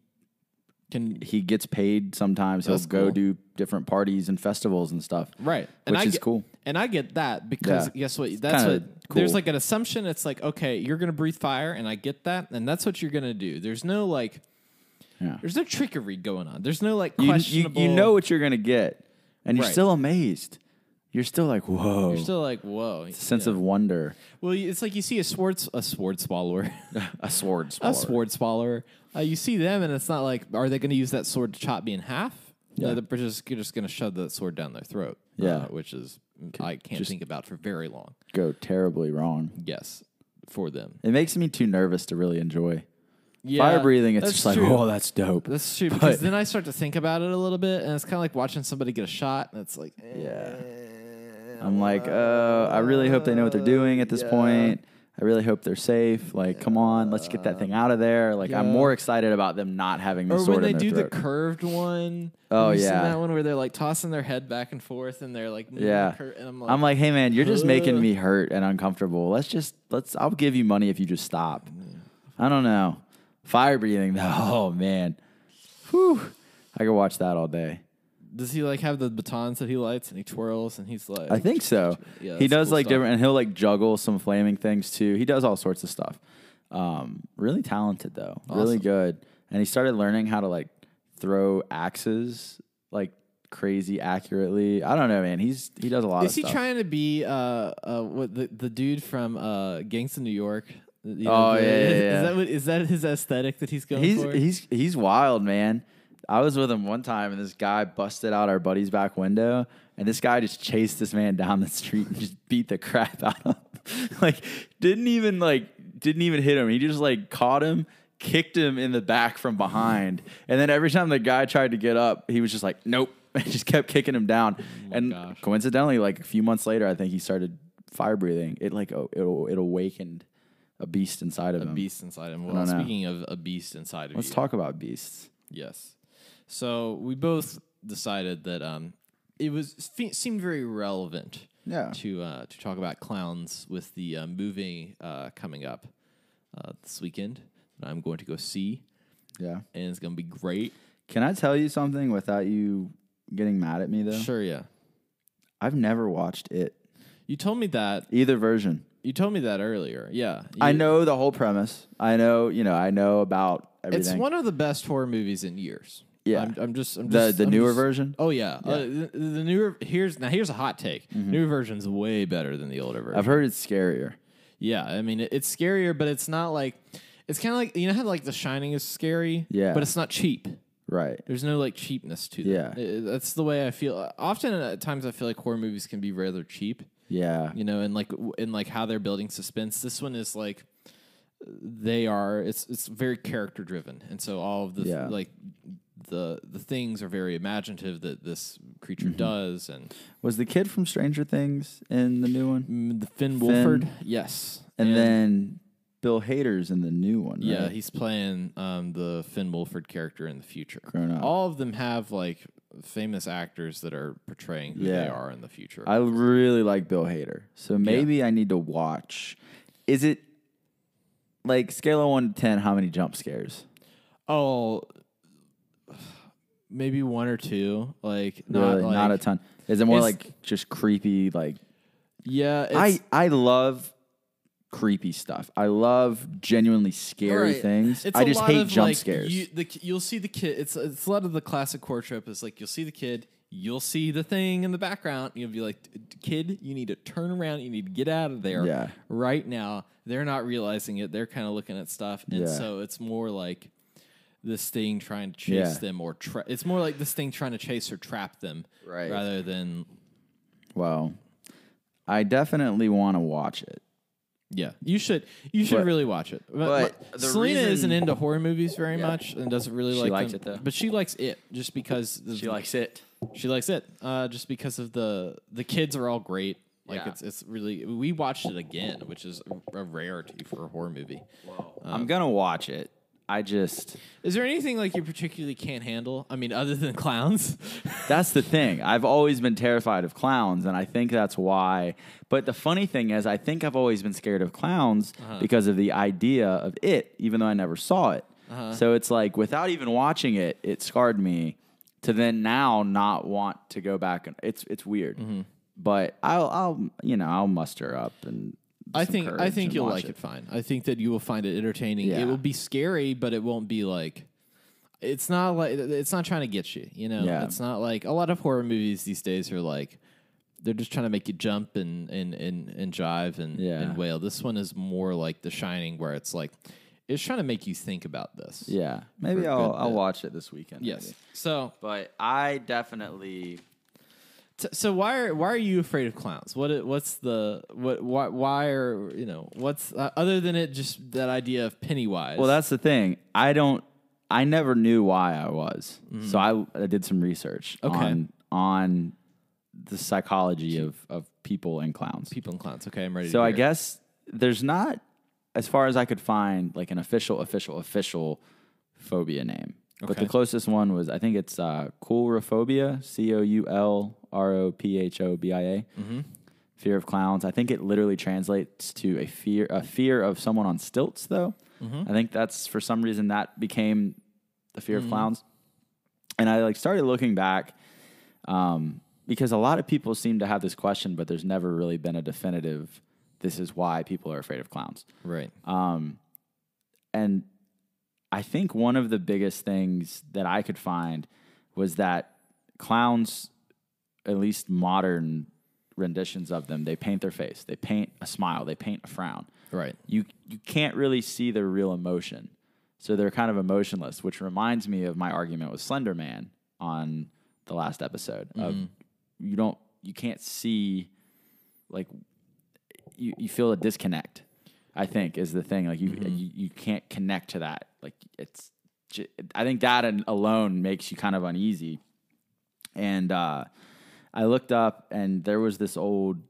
gets paid sometimes. He'll That's go cool. do different parties and festivals and stuff. Right. Which is cool. And I get that because Yeah. guess what? It's That's kinda what cool. there's like an assumption. It's like, okay, you're going to breathe fire and I get that. And that's what you're going to do. There's no like, there's no trickery going on. There's no like questionable. You know what you're going to get. And you're Right. still amazed. You're still like, whoa. You're still like, whoa. It's a sense of wonder. Well, it's like you see a sword swallower. A sword A sword swallower. You see them, and it's not like, are they going to use that sword to chop me in half? Yeah. No, they're just going to shove that sword down their throat. Yeah. Which is I can't just- think about for very long. Go terribly wrong. Yes, for them. It makes me too nervous to really enjoy. Yeah, Fire breathing, it's that's just like, true. oh, that's dope. That's true. Because then I start to think about it a little bit, and it's kind of like watching somebody get a shot, and it's like, Yeah. I'm like, I really hope they know what they're doing at this point. I really hope they're safe. Like, come on, let's get that thing out of there. Like, I'm Yeah. more excited about them not having the Or sword when they in their do throat. the curved one. Oh, Have you seen yeah. that one where they're like tossing their head back and forth, and they're like, moving Yeah. and I'm like, hey man, you're just making me hurt and uncomfortable. I'll give you money if you just stop. I don't know. Fire breathing though. Oh man. Whew. I could watch that all day. Does he like have the batons that he lights and he twirls and he's like? I think so. Yeah, he that's does cool like stuff. different, and he'll like juggle some flaming things too. He does all sorts of stuff. Really talented though. Really Awesome. good. And he started learning how to like throw axes like crazy accurately. I don't know, man. He does a lot of Is he stuff. trying to be what the dude from Gangs of New York? You Oh, yeah. Is that his aesthetic that he's going for? He's wild, man. I was with him one time, and this guy busted out our buddy's back window, and this guy just chased this man down the street and just beat the crap out of him. Like, didn't even hit him. He just like caught him, kicked him in the back from behind, and then every time the guy tried to get up, he was just like, nope, and just kept kicking him down. And gosh. coincidentally, like a few months later, I think he started fire breathing. It awakened a beast inside of him. Beast inside him. I Well, don't know. speaking of a beast inside of Let's you. talk about beasts. Yes. So we both decided that it seemed very relevant. Yeah. To talk about clowns with the movie coming up this weekend that I'm going to go see, Yeah. and it's going to be great. Can I tell you something without you getting mad at me, though? Sure, yeah. I've never watched it. You told me that. Either version. You told me that earlier. Yeah. I know the whole premise. I know about everything. It's one of the best horror movies in years. Yeah. I'm just the newer version? Oh yeah. The newer here's a hot take. Newer version's way better than the older version. I've heard it's scarier. Yeah, I mean it's scarier, but it's not like it's kind of like, you know how like The Shining is scary, Yeah. but it's not cheap. Right. There's no like cheapness to Yeah. that. That's the way I feel. Often at times I feel like horror movies can be rather cheap, Yeah. you know, and like how they're building suspense. This one is like it's very character driven, and so all of the Yeah. like the things are very imaginative that this creature does, and Was the kid from Stranger Things in the new one? the Finn Wolford, yes, And then Bill Hader's in the new one, right? yeah, he's playing the Finn Wolford character in the future. Grown up. All of them have like famous actors that are portraying who they Yeah. are in the future. I really like Bill Hader. So maybe I need to watch. Is it like scale of 1 to 10, how many jump scares? Oh, maybe one or two. Like Really? not Not a ton. Is it more It's- like just creepy? Like Yeah, it's, I love creepy stuff. I love genuinely scary Right. things. It's I a just lot hate of, jump like, scares. You'll see the kid. It's a lot of the classic horror trope is like you'll see the kid, you'll see the thing in the background. You'll be like, kid, you need to turn around. You need to get out of there right now. They're not realizing it. They're kind of looking at stuff. And so it's more like this thing trying to chase them or it's more like this thing trying to chase or trap them rather than. Well, I definitely want to watch it. Yeah, you should really watch it. But Selena isn't into horror movies very much and doesn't really like them. She likes it, though. But she likes it just because... She likes it. She likes it just because of the kids are all great. Like, it's really... We watched it again, which is a rarity for a horror movie. I'm going to watch it. I just... Is there anything like you particularly can't handle? I mean, other than clowns? That's the thing. I've always been terrified of clowns, and I think that's why. But the funny thing is, I think I've always been scared of clowns because of the idea of it, even though I never saw it. So it's like, without even watching it, it scarred me to then now not want to go back. And it's weird. But I'll muster up and... I think you'll like it fine. I think that you will find it entertaining. Yeah. It will be scary, but it won't be like it's not trying to get you, you know. Yeah. It's not like a lot of horror movies these days are like they're just trying to make you jump and jive and wail. This one is more like The Shining, where it's like it's trying to make you think about this. Yeah. Maybe I'll watch it this weekend. Yes. Maybe. So, but I definitely. So why are you afraid of clowns? Why are what's other than it just that idea of Pennywise? Well, that's the thing. I never knew why I was. So I did some research on the psychology of people and clowns. People and clowns. Okay, I'm ready. So I guess there's not, as far as I could find, like an official phobia name. But the closest one was, I think it's coulrophobia, COULROPHOBIA, fear of clowns. I think it literally translates to a fear of someone on stilts, though. I think that's, for some reason, that became the fear of clowns. And I started looking back because a lot of people seem to have this question, but there's never really been a definitive, this is why people are afraid of clowns. Right. And I think one of the biggest things that I could find was that clowns, at least modern renditions of them, they paint their face. They paint a smile. They paint a frown. Right. You can't really see their real emotion. So they're kind of emotionless, which reminds me of my argument with Slender Man on the last episode. Of you can't see, like, you feel a disconnect, I think, is the thing. Like you can't connect to that. Like I think that alone makes you kind of uneasy. And I looked up, and there was this old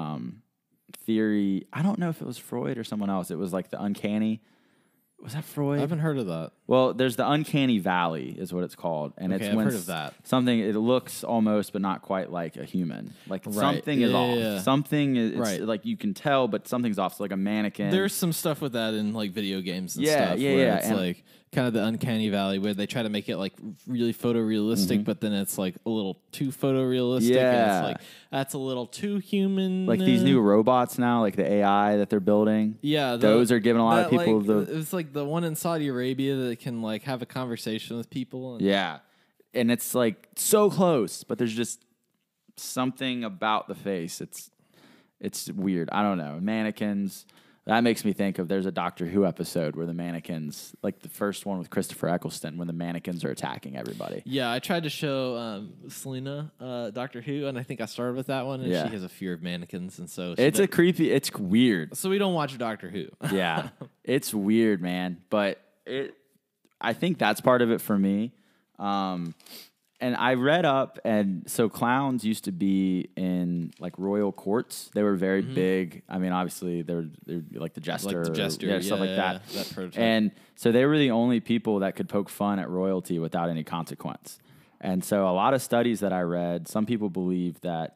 theory. I don't know if it was Freud or someone else. It was like the uncanny. Was that Freud? I haven't heard of that. Well, there's the uncanny valley is what it's called. And it's I've when heard of that. Something, it looks almost but not quite like a human. Like something is off. Yeah. Something is like you can tell, but something's off. So like a mannequin. There's some stuff with that in like video games and Yeah, stuff. yeah, where yeah. It's And- like kind of the uncanny valley where they try to make it like really photorealistic, but then it's like a little too photorealistic. And Yeah. it's like that's a little too human. like these new robots now, like the AI that they're building. Yeah, those are giving a lot of people like, it's like the one in Saudi Arabia that can like have a conversation with people. And Yeah. And it's like so close, but there's just something about the face. It's weird. I don't know. Mannequins. That makes me think of, there's a Doctor Who episode where the mannequins, like the first one with Christopher Eccleston, when the mannequins are attacking everybody. Yeah, I tried to show Selena Doctor Who, and I think I started with that one, and Yeah. she has a fear of mannequins, and so It's it's weird. so we don't watch Doctor Who. Yeah. It's weird, man. But I think that's part of it for me. And I read up, and so clowns used to be in like royal courts. They were very big. I mean, obviously they're like the jester, Like the jester, stuff like that. that prototype. And so they were the only people that could poke fun at royalty without any consequence. And so a lot of studies that I read, some people believe that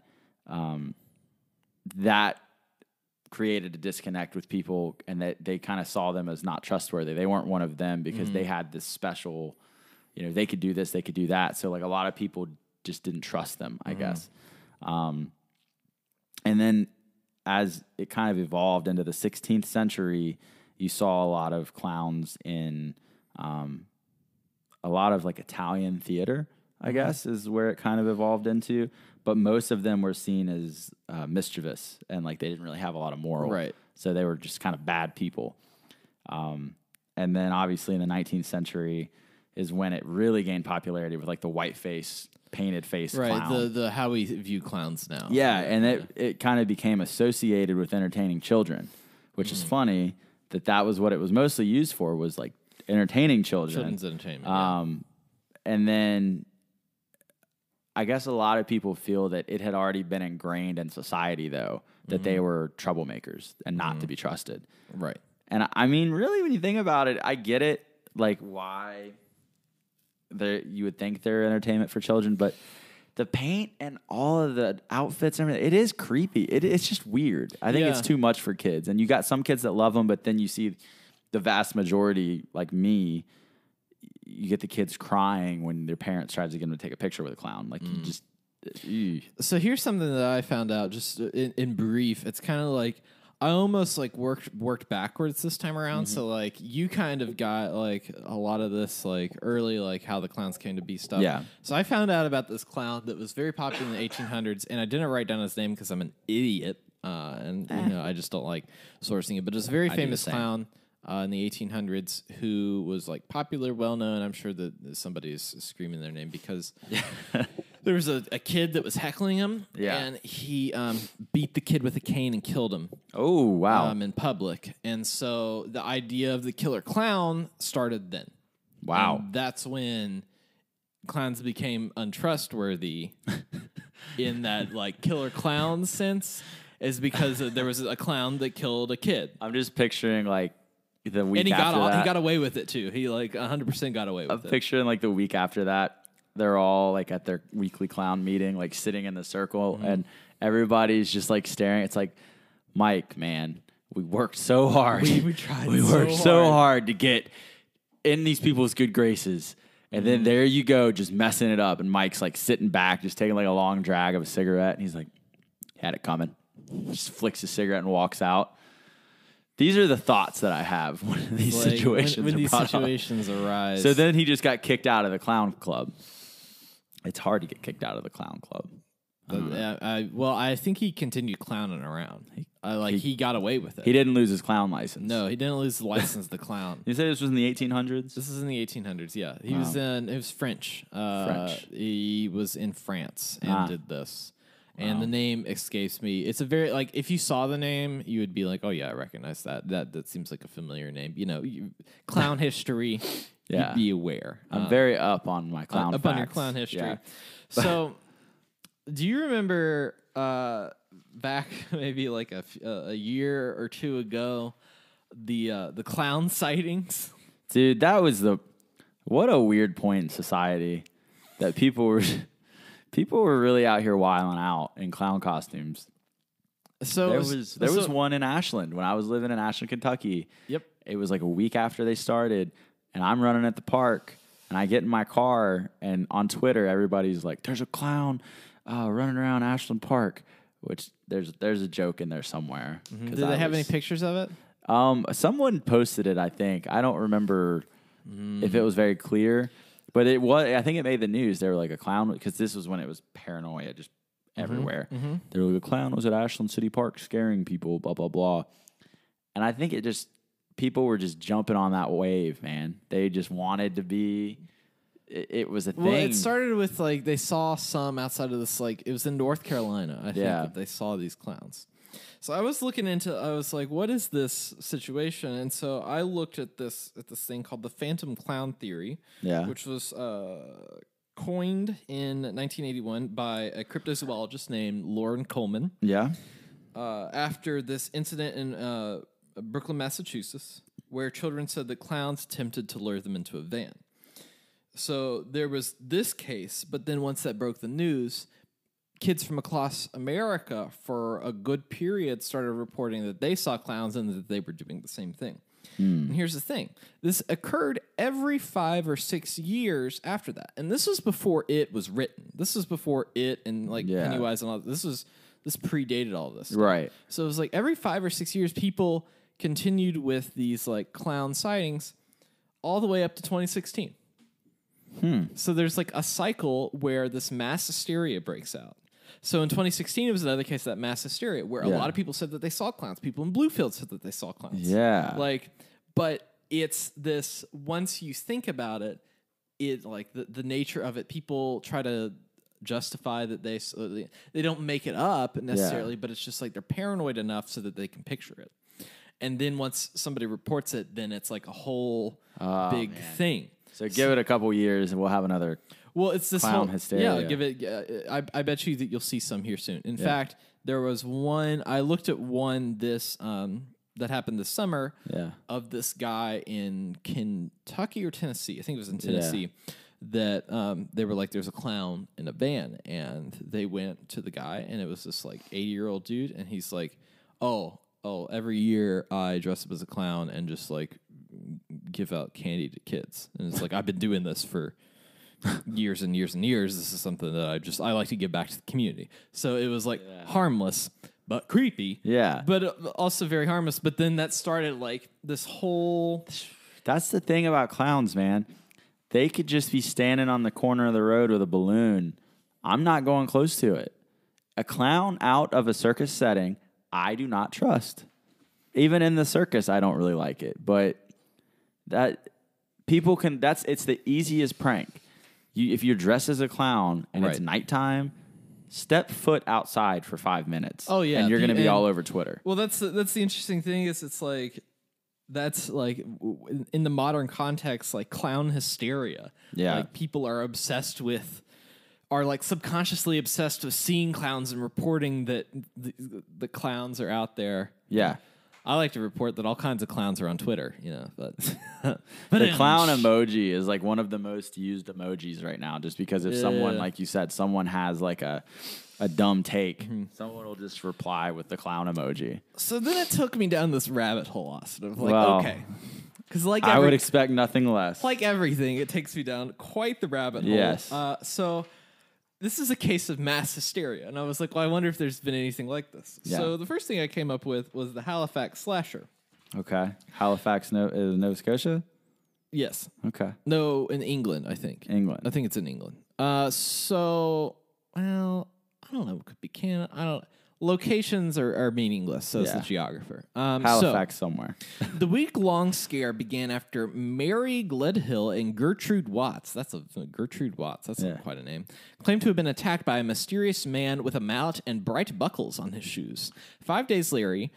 that created a disconnect with people, and that they kind of saw them as not trustworthy. They weren't one of them because they had this special, they could do this, they could do that. So like a lot of people just didn't trust them, I guess. And then as it kind of evolved into the 16th century, you saw a lot of clowns in a lot of like Italian theater. I guess, is where it kind of evolved into. But most of them were seen as mischievous, and like they didn't really have a lot of moral. Right. So they were just kind of bad people. And then obviously in the 19th century is when it really gained popularity with like the white face, painted face clown. The how we view clowns now. Yeah, and it kind of became associated with entertaining children, which is funny that was what it was mostly used for, was like entertaining children. Children's entertainment. And then I guess a lot of people feel that it had already been ingrained in society, though, that they were troublemakers and not to be trusted. Right. And I mean, really, when you think about it, I get it, like why you would think they're entertainment for children, but the paint and all of the outfits and everything, it is creepy. It's just weird. I think it's too much for kids. And you got some kids that love them, but then you see the vast majority, like me, you get the kids crying when their parents try to get them to take a picture with a clown. Like you just... So here's something that I found out just in brief. It's kind of like I almost like worked backwards this time around. So like you kind of got like a lot of this like early like how the clowns came to be stuff. Yeah. So I found out about this clown that was very popular in the 1800s, and I didn't write down his name because I'm an idiot, and you know I just don't like sourcing it. But it's a very famous clown in the 1800s who was like popular, well known. I'm sure that somebody's screaming their name because. There was a kid that was heckling him, and he beat the kid with a cane and killed him. Oh, wow. In public. And so the idea of the killer clown started then. Wow. And that's when clowns became untrustworthy in that like killer clown sense, is because there was a clown that killed a kid. I'm just picturing like the week and he after that. He got away with it too. He like 100% got away with I'm it. picturing like the week after that. They're all like at their weekly clown meeting, like sitting in the circle, and everybody's just like staring. It's like, Mike, man, we worked so hard. We tried. We worked so hard to get in these people's good graces, and then there you go, just messing it up. And Mike's like sitting back, just taking like a long drag of a cigarette, and he's like, had it coming. Just flicks his cigarette and walks out. These are the thoughts that I have when these Like, situations when are these brought up. situations arise. So then he just got kicked out of the clown club. It's hard to get kicked out of the clown club. I think he continued clowning around. He got away with it. He didn't lose his clown license. No, he didn't lose the license to clown. You say this was in the 1800s? This is in the 1800s, yeah. It was French. French. He was in France and did this. And the name escapes me. It's a very, like, if you saw the name, you would be like, oh, yeah, I recognize that. That seems like a familiar name. You know, clown history, you'd be aware. I'm very up on my clown Up facts. on your clown history. Yeah. So, do you remember back maybe like a year or two ago, the clown sightings? Dude, that was what a weird point in society that people were really out here wilding out in clown costumes. So there was one in Ashland when I was living in Ashland, Kentucky. Yep. It was like a week after they started, and I'm running at the park, and I get in my car, and on Twitter, everybody's like, "There's a clown running around Ashland Park," which there's a joke in there somewhere. Did they have any pictures of it? Someone posted it, I think. I don't remember if it was very clear, but it was. I think it made the news. They were like a clown, because this was when it was paranoia just everywhere. They were like, a clown was at Ashland City Park scaring people, blah, blah, blah. And I think people were just jumping on that wave, man. They just wanted to be, it was a thing. Well, it started with, like, they saw some outside of this, like, it was in North Carolina, I think, that they saw these clowns. So I was looking into, I was like, what is this situation? And so I looked at this thing called the Phantom Clown Theory, which was coined in 1981 by a cryptozoologist named Lauren Coleman. Yeah. After this incident in Brooklyn, Massachusetts, where children said that clowns attempted to lure them into a van. So there was this case, but then once that broke the news, kids from across America for a good period started reporting that they saw clowns and that they were doing the same thing. And here's the thing. This occurred every 5 or 6 years after that. And this was before it was written. This was before it and like Pennywise and all that. This predated all this stuff. Right. So it was like every 5 or 6 years, people continued with these like clown sightings all the way up to 2016. So there's like a cycle where this mass hysteria breaks out. So in 2016, it was another case of that mass hysteria where a lot of people said that they saw clowns. People in Bluefield said that they saw clowns. Yeah. Like, but it's this, once you think about it, like the nature of it, people try to justify that they don't make it up necessarily, but it's just like they're paranoid enough so that they can picture it. And then once somebody reports it, then it's like a whole big thing. So give it a couple years and we'll have another Well, it's this clown whole hysteria. Yeah, give it. I bet you that you'll see some here soon. In fact, there was one. I looked at one that happened this summer. Yeah. Of this guy in Kentucky or Tennessee. I think it was in Tennessee. That they were like, there's a clown in a van, and they went to the guy, and it was this like 80-year-old dude, and he's like, oh, every year I dress up as a clown and just like give out candy to kids, and it's like I've been doing this for years and years and years. This is something that I like to give back to the community. So it was like harmless but creepy. Yeah. But also very harmless. But then that started like this whole. That's the thing about clowns, man. They could just be standing on the corner of the road with a balloon. I'm not going close to it. A clown out of a circus setting, I do not trust. Even in the circus, I don't really like it. But that people can. It's the easiest prank. If you're dressed as a clown and it's nighttime, step foot outside for 5 minutes. Oh yeah, and you're going to be all over Twitter. Well, that's the interesting thing is it's like that's like in the modern context, like clown hysteria. Yeah, like people are obsessed with, are like subconsciously obsessed with seeing clowns and reporting that the clowns are out there. Yeah. I like to report that all kinds of clowns are on Twitter, but the clown emoji is like one of the most used emojis right now, just because if someone, like you said, someone has like a dumb take, someone will just reply with the clown emoji. So then it took me down this rabbit hole, Austin, of like, okay. Because like I would expect nothing less. Like everything, it takes me down quite the rabbit hole. Yes. So this is a case of mass hysteria. And I was like, well, I wonder if there's been anything like this. Yeah. So the first thing I came up with was the Halifax slasher. Okay. Halifax, Nova Scotia? Yes. Okay. No, in England, I think. England. I think it's in England. So, well, I don't know. It could be Canada. I don't know. Locations are meaningless, so it's the geographer. Halifax somewhere. The week-long scare began after Mary Gledhill and Gertrude Watts. That's Gertrude Watts. That's quite a name. Claimed to have been attacked by a mysterious man with a mallet and bright buckles on his shoes. 5 days later,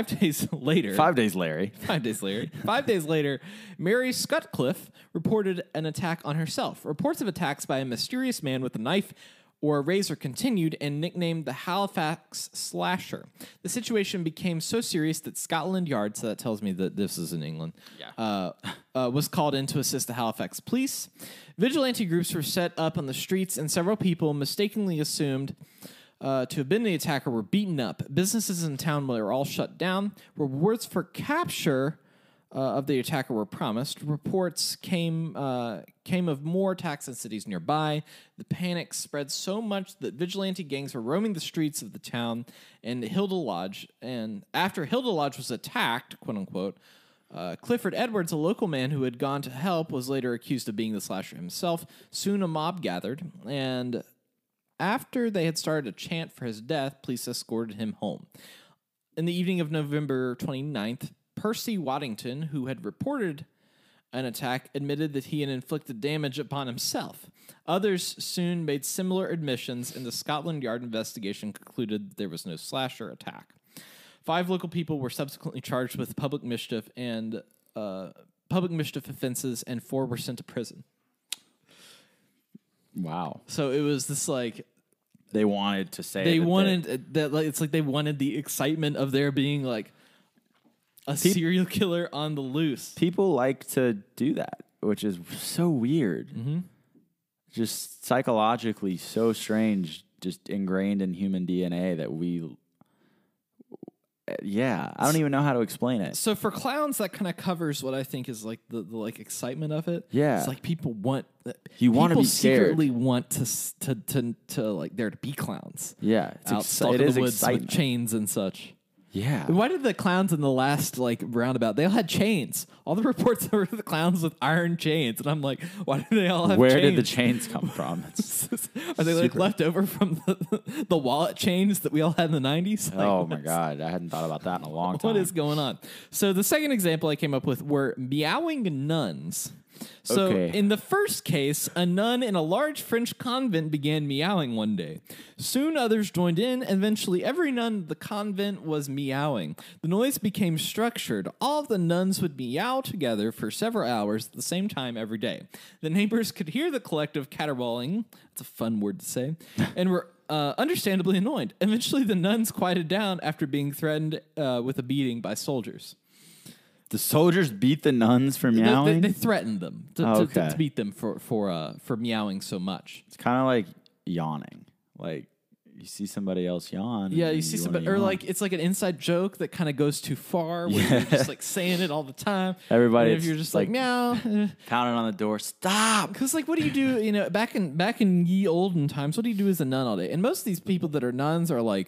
Mary Sutcliffe reported an attack on herself. Reports of attacks by a mysterious man with a knife or a razor continued and nicknamed the Halifax Slasher. The situation became so serious that Scotland Yard, so that tells me that this is in England, was called in to assist the Halifax police. Vigilante groups were set up on the streets, and several people mistakenly assumed to have been the attacker were beaten up. Businesses in town were all shut down. Rewards for capture of the attacker were promised. Reports came of more attacks in cities nearby. The panic spread so much that vigilante gangs were roaming the streets of the town and Hilda Lodge. And after Hilda Lodge was attacked, quote unquote, Clifford Edwards, a local man who had gone to help, was later accused of being the slasher himself. Soon a mob gathered, and after they had started a chant for his death, police escorted him home. In the evening of November 29th, Percy Waddington, who had reported an attack, admitted that he had inflicted damage upon himself. Others soon made similar admissions, and the Scotland Yard investigation concluded that there was no slasher attack. 5 local people were subsequently charged with public mischief offenses, and 4 were sent to prison. Wow. So it was this like they wanted to say they wanted that like it's like they wanted the excitement of there being like a serial killer on the loose. People like to do that, which is so weird. Mm-hmm. Just psychologically so strange, just ingrained in human DNA that we... Yeah, I don't even know how to explain it. So for clowns, that kind of covers what I think is like the like excitement of it. Yeah, it's like people want you want to be scared. Secretly want to like there to be clowns. Yeah, out stalking it is the woods excitement. with chains and such. Yeah. Why did the clowns in the last like roundabout? They all had chains. All the reports were the clowns with iron chains, and I'm like, why do they all have? Where chains? did the chains come from? Are they like super- left over from the wallet chains that we all had in the 90s? Like, Oh my God, I hadn't thought about that in a long time. what is going on? So the second example I came up with were meowing nuns. So Okay. in the first case, a nun in a large French convent began meowing one day. Soon others joined in, and eventually every nun in the convent was meowing. The noise became structured. All of the nuns would meow together for several hours at the same time every day. The neighbors could hear the collective caterwauling. That's a fun word to say. And were understandably annoyed. Eventually the nuns quieted down after being threatened with a beating by soldiers. The soldiers beat the nuns for They- meowing? They threatened them Okay. to beat them for meowing so much. It's kind of like yawning. Like, you see somebody else yawn. Yeah, and you see wanna somebody, or yawn. like it's like an inside joke that kind of goes too far, where you're just like saying it all the time. Everybody, And if it's you're just like like- meow, pounding on the door. Stop. because like what do you do? You know, back in ye olden times, what do you do as a nun all day? And most of these people that are nuns are like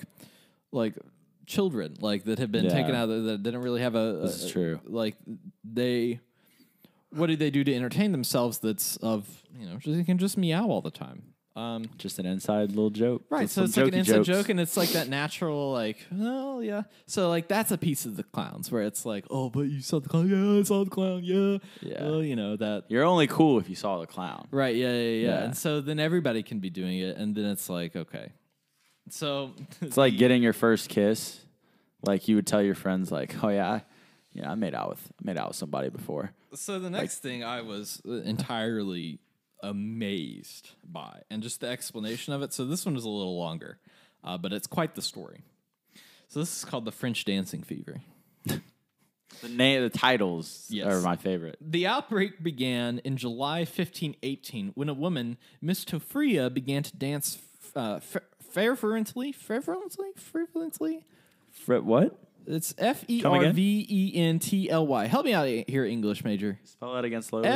children, like that have been Yeah. taken out. That didn't really have a. This is true. Like they, what do they do to entertain themselves? That's of they can just meow all the time. Just an inside little joke. Right, Just so some it's like an jokey inside jokes. joke, and it's like that natural, like, oh yeah. So like that's a piece of the clowns where it's like, oh, but you saw the clown, yeah, I saw the clown, yeah, Yeah. well, that, You're only cool if you saw the clown. right, yeah. Yeah. And so then everybody can be doing it, and then it's like, okay, so It's like getting your first kiss. Like you would tell your friends, like, "Oh yeah, I made out with somebody before." So the next thing I was entirely amazed by, and just the explanation of it. So this one is a little longer, but it's quite the story. So this is called the French dancing fever. The titles Yes. are my favorite. The outbreak began in July 1518 when a woman, Miss Tofria, began to dance fervently. What? It's Fervently. Help me out here, English major. Spell that again slowly.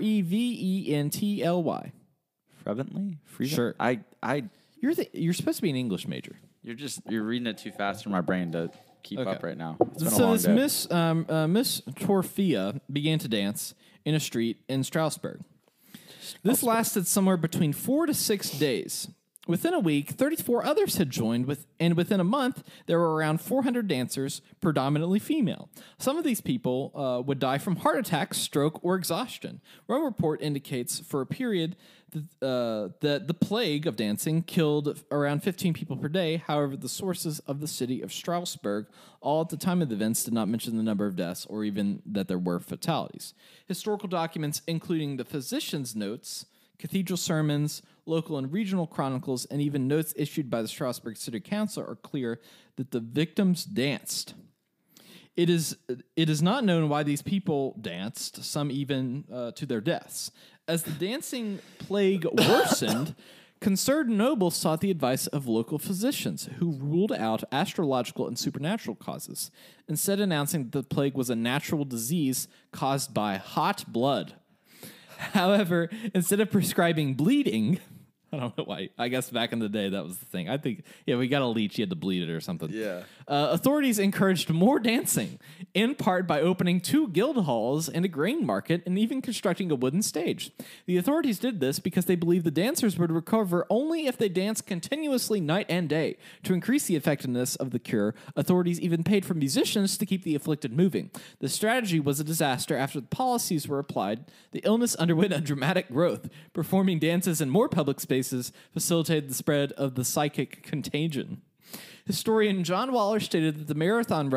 Fervently. Fervently? Sure. I. You're supposed to be an English major. You're reading it too fast for my brain to keep Okay. up right now. It's been a So long this day. Miss Torfia began to dance in a street in Strasbourg. This lasted somewhere between 4 to 6 days. Within a week, 34 others had joined, and within a month, there were around 400 dancers, predominantly female. Some of these people would die from heart attack, stroke, or exhaustion. One report indicates for a period that the plague of dancing killed around 15 people per day. However, the sources of the city of Strasbourg, all at the time of the events, did not mention the number of deaths or even that there were fatalities. Historical documents, including the physician's notes, cathedral sermons, local and regional chronicles, and even notes issued by the Strasbourg City Council are clear that the victims danced. It is not known why these people danced, some even to their deaths. As the dancing plague worsened, concerned nobles sought the advice of local physicians, who ruled out astrological and supernatural causes, instead announcing that the plague was a natural disease caused by hot blood. However, instead of prescribing bleeding, I don't know why. I guess back in the day, that was the thing. I think, we got a leech. You had to bleed it or something. Yeah. Authorities encouraged more dancing, in part by opening 2 guild halls and a grain market and even constructing a wooden stage. The authorities did this because they believed the dancers would recover only if they danced continuously night and day. To increase the effectiveness of the cure, authorities even paid for musicians to keep the afflicted moving. The strategy was a disaster. After the policies were applied, the illness underwent a dramatic growth. Performing dances in more public spaces facilitated the spread of the psychic contagion. Historian John Waller stated that a marathon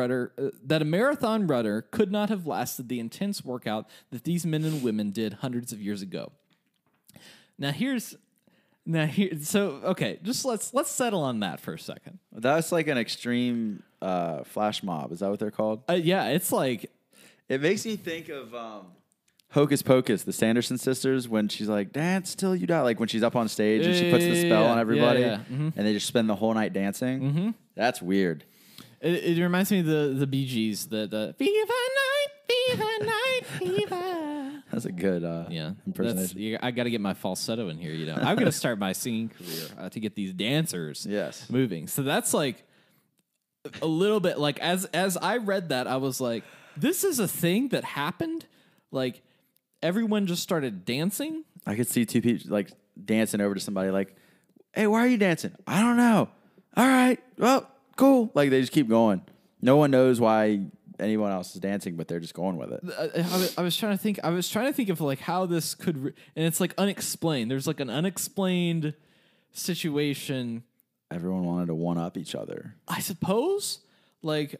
runner could not have lasted the intense workout that these men and women did hundreds of years ago. Just let's settle on that for a second. That's like an extreme flash mob. Is that what they're called? Yeah, it's like It makes me think of Hocus Pocus, the Sanderson sisters, when she's like, dance till you die. Like when she's up on stage and she puts the spell on everybody and they just spend the whole night dancing. That's weird. it reminds me of the Bee Gees that Viva Night, Viva. That's a good impersonation. I got to get my falsetto in here. I'm going to start my singing career to get these dancers Yes. moving. So that's like a little bit like as I read that, I was like, this is a thing that happened. Like everyone just started dancing. I could see two people like dancing over to somebody like, hey, why are you dancing? I don't know. All right. Well, cool. Like they just keep going. No one knows why anyone else is dancing, but they're just going with it. I was trying to think. I was trying to think of like how this could, and it's like unexplained. There's like an unexplained situation. Everyone wanted to one up each other. I suppose, like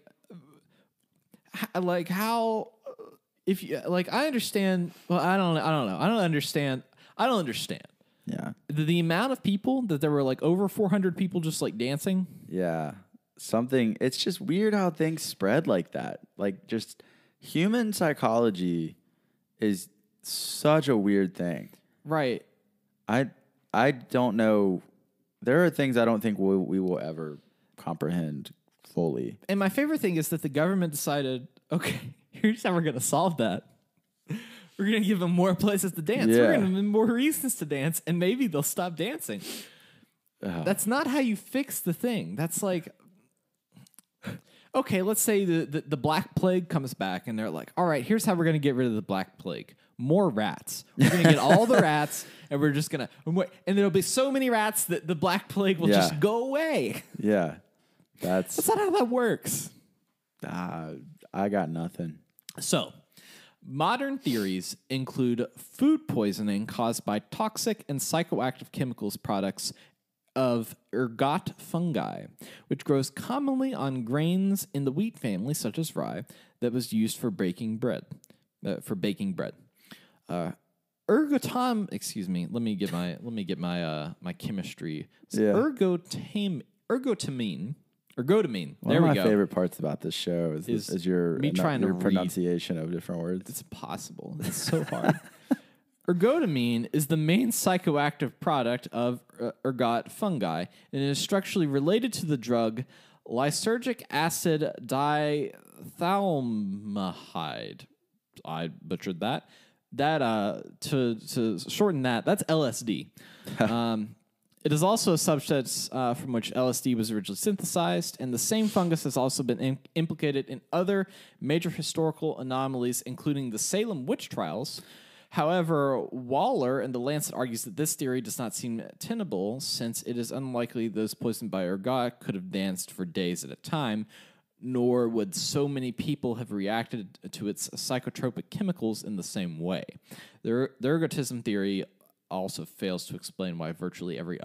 how if you like, I understand. Well, I don't know. I don't understand. Yeah. The amount of people that there were like over 400 people just like dancing. Yeah. Something, it's just weird how things spread like that. Like just human psychology is such a weird thing. Right. I don't know. There are things I don't think we will ever comprehend fully. And my favorite thing is that the government decided, okay, here's how we're going to solve that. We're going to give them more places to dance. Yeah. We're going to give them more reasons to dance, and maybe they'll stop dancing. That's not how you fix the thing. That's like, okay, let's say the Black Plague comes back, and they're like, all right, here's how we're going to get rid of the Black Plague. More rats. We're going to get all the rats, and we're just going to... And there'll be so many rats that the Black Plague will just go away. Yeah. That's not how that works. I got nothing. So, modern theories include food poisoning caused by toxic and psychoactive chemicals products of ergot fungi, which grows commonly on grains in the wheat family, such as rye, that was used for baking bread. Excuse me. Let me get my my chemistry. So ergotamine. One There of we my go. favorite parts about this show is your trying to your read. pronunciation of different words. It's impossible. It's so hard. Ergotamine is the main psychoactive product of ergot fungi and is structurally related to the drug lysergic acid diethylamide. I butchered that. To shorten that, that's LSD. It is also a substance from which LSD was originally synthesized, and the same fungus has also been implicated in other major historical anomalies, including the Salem witch trials. However, Waller and the Lancet argues that this theory does not seem tenable, since it is unlikely those poisoned by ergot could have danced for days at a time, nor would so many people have reacted to its psychotropic chemicals in the same way. The ergotism theory also fails to explain why virtually every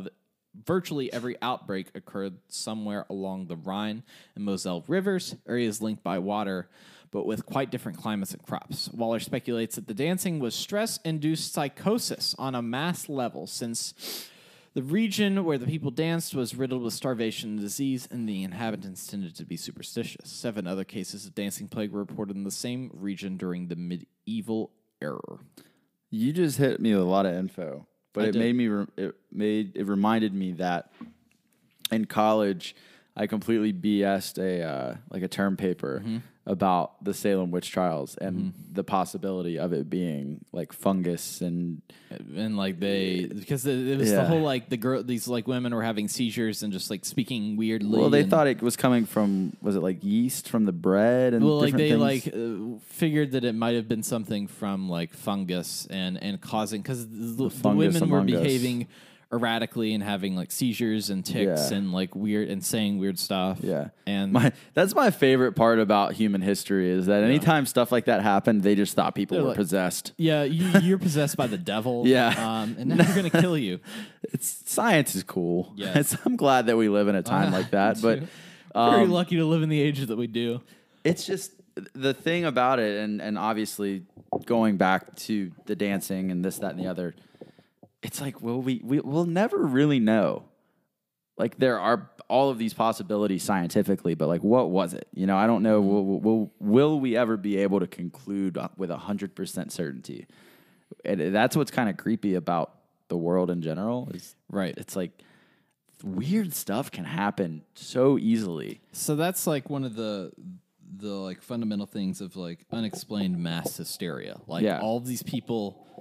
outbreak occurred somewhere along the Rhine and Moselle rivers, areas linked by water, but with quite different climates and crops. Waller speculates that the dancing was stress-induced psychosis on a mass level, since the region where the people danced was riddled with starvation and disease, and the inhabitants tended to be superstitious. 7 other cases of dancing plague were reported in the same region during the medieval era. You just hit me with a lot of info, but it reminded me that in college I completely BS'd a term paper about the Salem witch trials and the possibility of it being like fungus and like because it was the whole like these like women were having seizures and just like speaking weirdly. Well, they thought it was coming from, was it like yeast from the bread and like they things? figured that it might have been something from like fungus and causing, because the fungus women were among us. behaving erratically and having like seizures and tics and like weird and saying weird stuff. Yeah. And that's my favorite part about human history is that anytime stuff like that happened, they just thought people were possessed. Yeah, you're possessed by the devil. Yeah. And now they're going to kill you. Science is cool. Yes. I'm glad that we live in a time like that. But very lucky to live in the age that we do. It's just the thing about it, and obviously going back to the dancing and this, that, and the other, it's like, we'll never really know. Like, there are all of these possibilities scientifically, but like, what was it? You know, I don't know. Will we ever be able to conclude with 100% certainty? And that's what's kind of creepy about the world in general. Right. It's like weird stuff can happen so easily. So that's like one of the like fundamental things of like unexplained mass hysteria. Like all of these people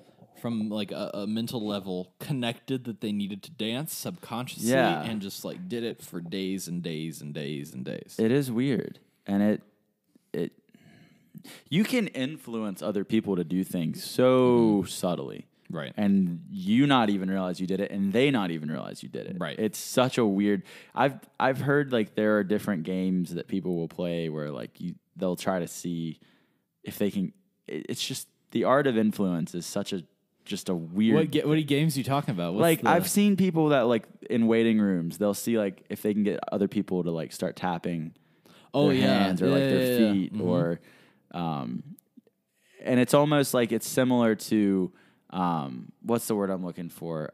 from like a mental level connected that they needed to dance subconsciously Yeah. and just like did it for days and days and days and days. It is weird, and it you can influence other people to do things so subtly, Right. and you not even realize you did it, and they not even realize you did it. Right. It's such a weird. I've heard like there are different games that people will play where like they'll try to see if they can. It's just the art of influence is such a just a weird. What games are you talking about? What's I've seen people that like in waiting rooms, they'll see like if they can get other people to like start tapping their hands or like their feet or and it's almost like it's similar to what's the word I'm looking for?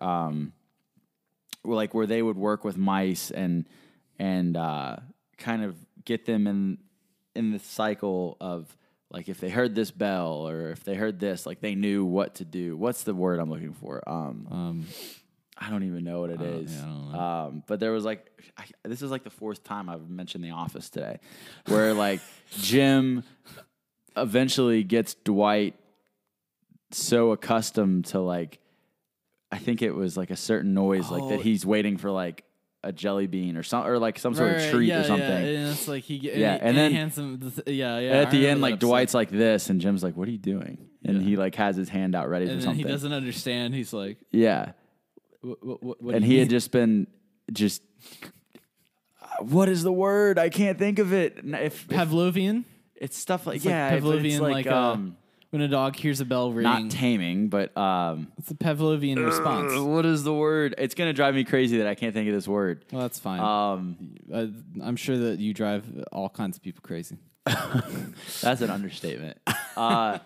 Where they would work with mice and kind of get them in the cycle of like if they heard this bell or if they heard this, like they knew what to do. What's the word I'm looking for? I don't even know what it is. Yeah, I don't know. But there was like, this is like the fourth time I've mentioned The Office today, where like Jim eventually gets Dwight so accustomed to like, I think it was like a certain noise, like that he's waiting for like a jelly bean or some or like some sort of treat or something. Yeah, and it's like and then hands him yeah. And at the end, like episode. Dwight's like this, and Jim's like, "What are you doing?" And he like has his hand out ready and for then something. he doesn't understand. He's like, Yeah, what and do he you had mean? just been what is the word? I can't think of it. If Pavlovian. it's stuff like It's yeah, like but Pavlovian, it's like when a dog hears a bell ring. not taming, but It's a Pavlovian response. what is the word? It's gonna drive me crazy that I can't think of this word. Well, that's fine. I'm sure that you drive all kinds of people crazy. That's an understatement. Oh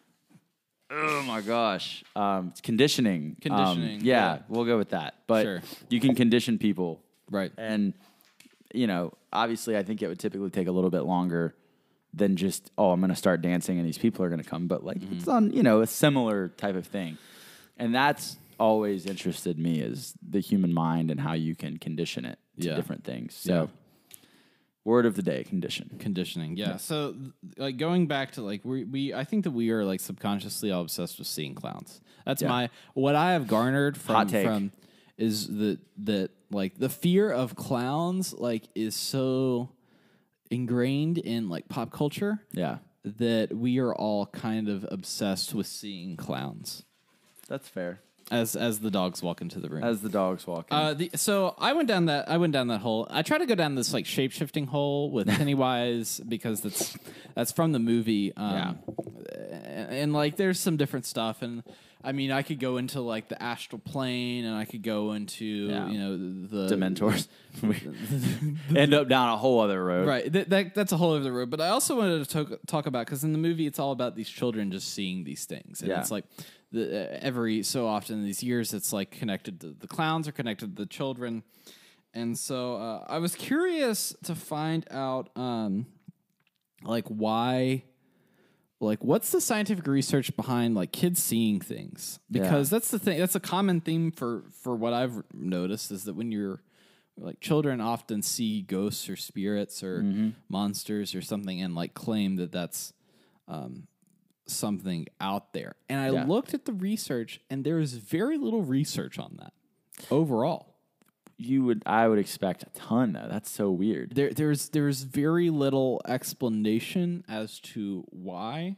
my gosh. It's conditioning. Conditioning, Yeah, yeah. we'll go with that. But Sure. you can condition people. Right. And, obviously I think it would typically take a little bit longer than just, I'm going to start dancing and these people are going to come. But like it's on, a similar type of thing. And that's always interested me is the human mind and how you can condition it to Yeah. different things. So word of the day, Conditioning, yeah. So, like going back to like I think that we are like subconsciously all obsessed with seeing clowns. That's what I have garnered Hot take. from is that like the fear of clowns like is so ingrained in like pop culture Yeah. that we are all kind of obsessed with seeing clowns That's fair. as the dogs walk into the room. As the dogs walk in. So I went down that hole. I tried to go down this like shape shifting hole with Pennywise because that's from the movie. And like there's some different stuff, and I mean I could go into like the astral plane, and I could go into the Dementors. We end up down a whole other road. Right, that's a whole other road. But I also wanted to talk about because in the movie it's all about these children just seeing these things, and it's like every so often in these years it's like connected to the clowns are connected to the children, and so I was curious to find out like why. Like, what's the scientific research behind like kids seeing things? Because that's the thing. That's a common theme for what I've noticed is that when you're like children often see ghosts or spirits or monsters or something and like claim that that's something out there. And I looked at the research and there is very little research on that overall. I would expect a ton though. That's so weird. There's very little explanation as to why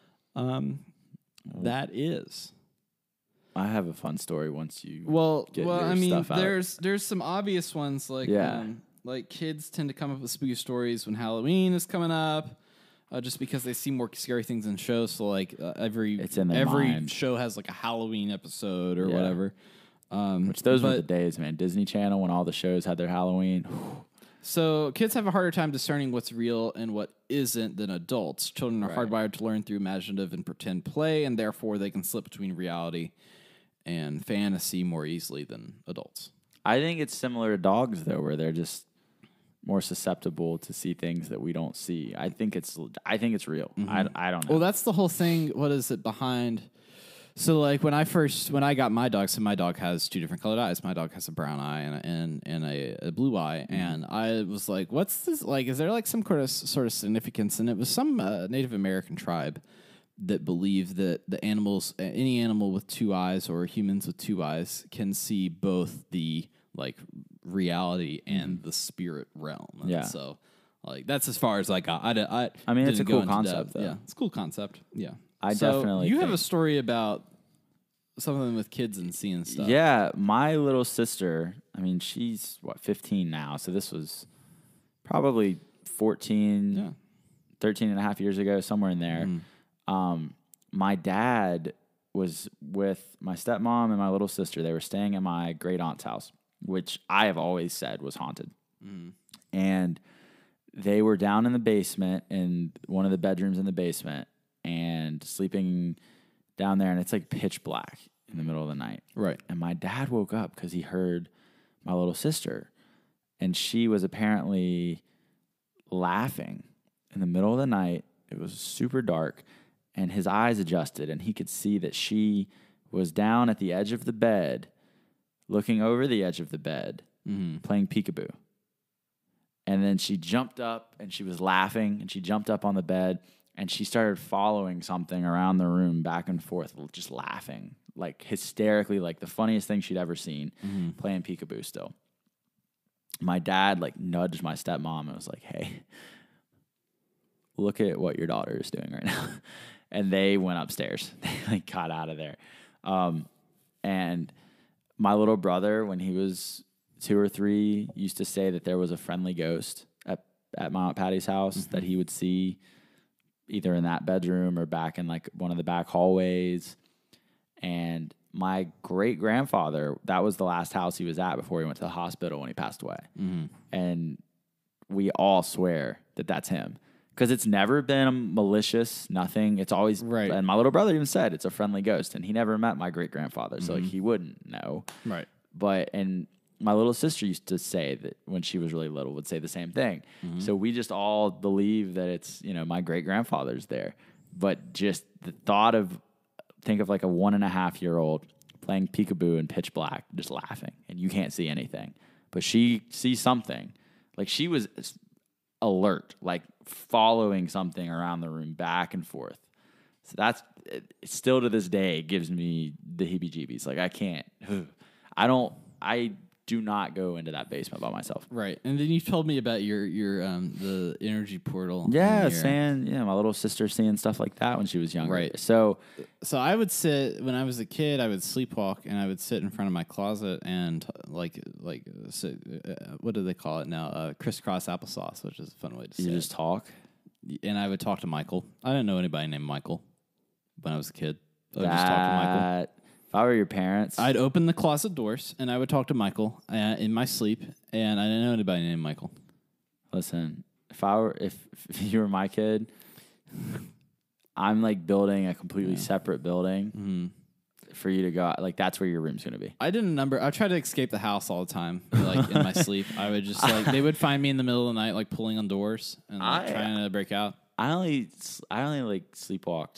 that is. I have a fun story once you get your I mean, stuff out. there's some obvious ones like like kids tend to come up with spooky stories when Halloween is coming up. Just because they see more scary things in shows, so like every mind. show has like a Halloween episode or whatever. Which those were the days, man. Disney Channel when all the shows had their Halloween. So kids have a harder time discerning what's real and what isn't than adults. Children are hardwired to learn through imaginative and pretend play, and therefore they can slip between reality and fantasy more easily than adults. I think it's similar to dogs though, where they're just more susceptible to see things that we don't see. I think it's real. I don't know. Well, that's the whole thing. What is it behind? So like when I got my dog, so my dog has two different colored eyes. My dog has a brown eye and a blue eye. And I was like, what's this? Like, is there like some sort of significance? And it was some Native American tribe that believe that the animals, any animal with two eyes or humans with two eyes, can see both the like reality and the spirit realm. And Yeah. so like that's as far as I got. I mean, it's didn't a go cool into concept, depth. though. Yeah, it's a cool concept. Yeah, I So definitely you have a think- story about something with kids and seeing stuff. Yeah, my little sister, I mean, she's 15 now, so this was probably 14, Yeah. 13 and a half years ago, somewhere in there. My dad was with my stepmom and my little sister. They were staying at my great aunt's house, which I have always said was haunted. And they were down in the basement, in one of the bedrooms in the basement, and sleeping down there, and it's like pitch black in the middle of the night. Right. And my dad woke up because he heard my little sister, and she was apparently laughing in the middle of the night. It was super dark, and his eyes adjusted, and he could see that she was down at the edge of the bed, looking over the edge of the bed, playing peekaboo. And then she jumped up, and she was laughing, and she jumped up on the bed, and she started following something around the room back and forth, just laughing, like hysterically, like the funniest thing she'd ever seen, playing peekaboo still. My dad like nudged my stepmom and was like, hey, look at what your daughter is doing right now. And they went upstairs. They like got out of there. And my little brother, when he was 2 or 3, used to say that there was a friendly ghost at my Aunt Patty's house that he would see either in that bedroom or back in like one of the back hallways. And my great grandfather, that was the last house he was at before he went to the hospital when he passed away. And we all swear that that's him. Because it's never been malicious, nothing. It's always, Right. And my little brother even said it's a friendly ghost. And he never met my great grandfather. So like he wouldn't know. Right. But, and my little sister used to say that when she was really little, would say the same thing. So we just all believe that it's, you know, my great grandfather's there. But just the thought of, think of like a 1.5-year-old playing peekaboo in pitch black, just laughing, and you can't see anything. But she sees something. Like she was alert, like following something around the room back and forth. So that's, it still to this day gives me the heebie-jeebies. Like I do not go into that basement by myself. Right. And then you told me about your the energy portal. Yeah, in your- saying, my little sister seeing stuff like that when she was younger. Right. So So I would sit when I was a kid. I would sleepwalk, and I would sit in front of my closet and sit, what do they call it now? Crisscross applesauce, which is a fun way to say you it. just talk. And I would talk to Michael. I didn't know anybody named Michael when I was a kid. I would just talk to Michael. That, if I were your parents, I'd open the closet doors, and I would talk to Michael in my sleep, and I didn't know anybody named Michael. listen. If you were my kid, I'm like building a completely separate building for you to go out. Like that's where your room's gonna be. I didn't number. I tried to escape the house all the time, like in my sleep. I would just like they would find me in the middle of the night, like pulling on doors and like, trying to break out. I only like sleepwalked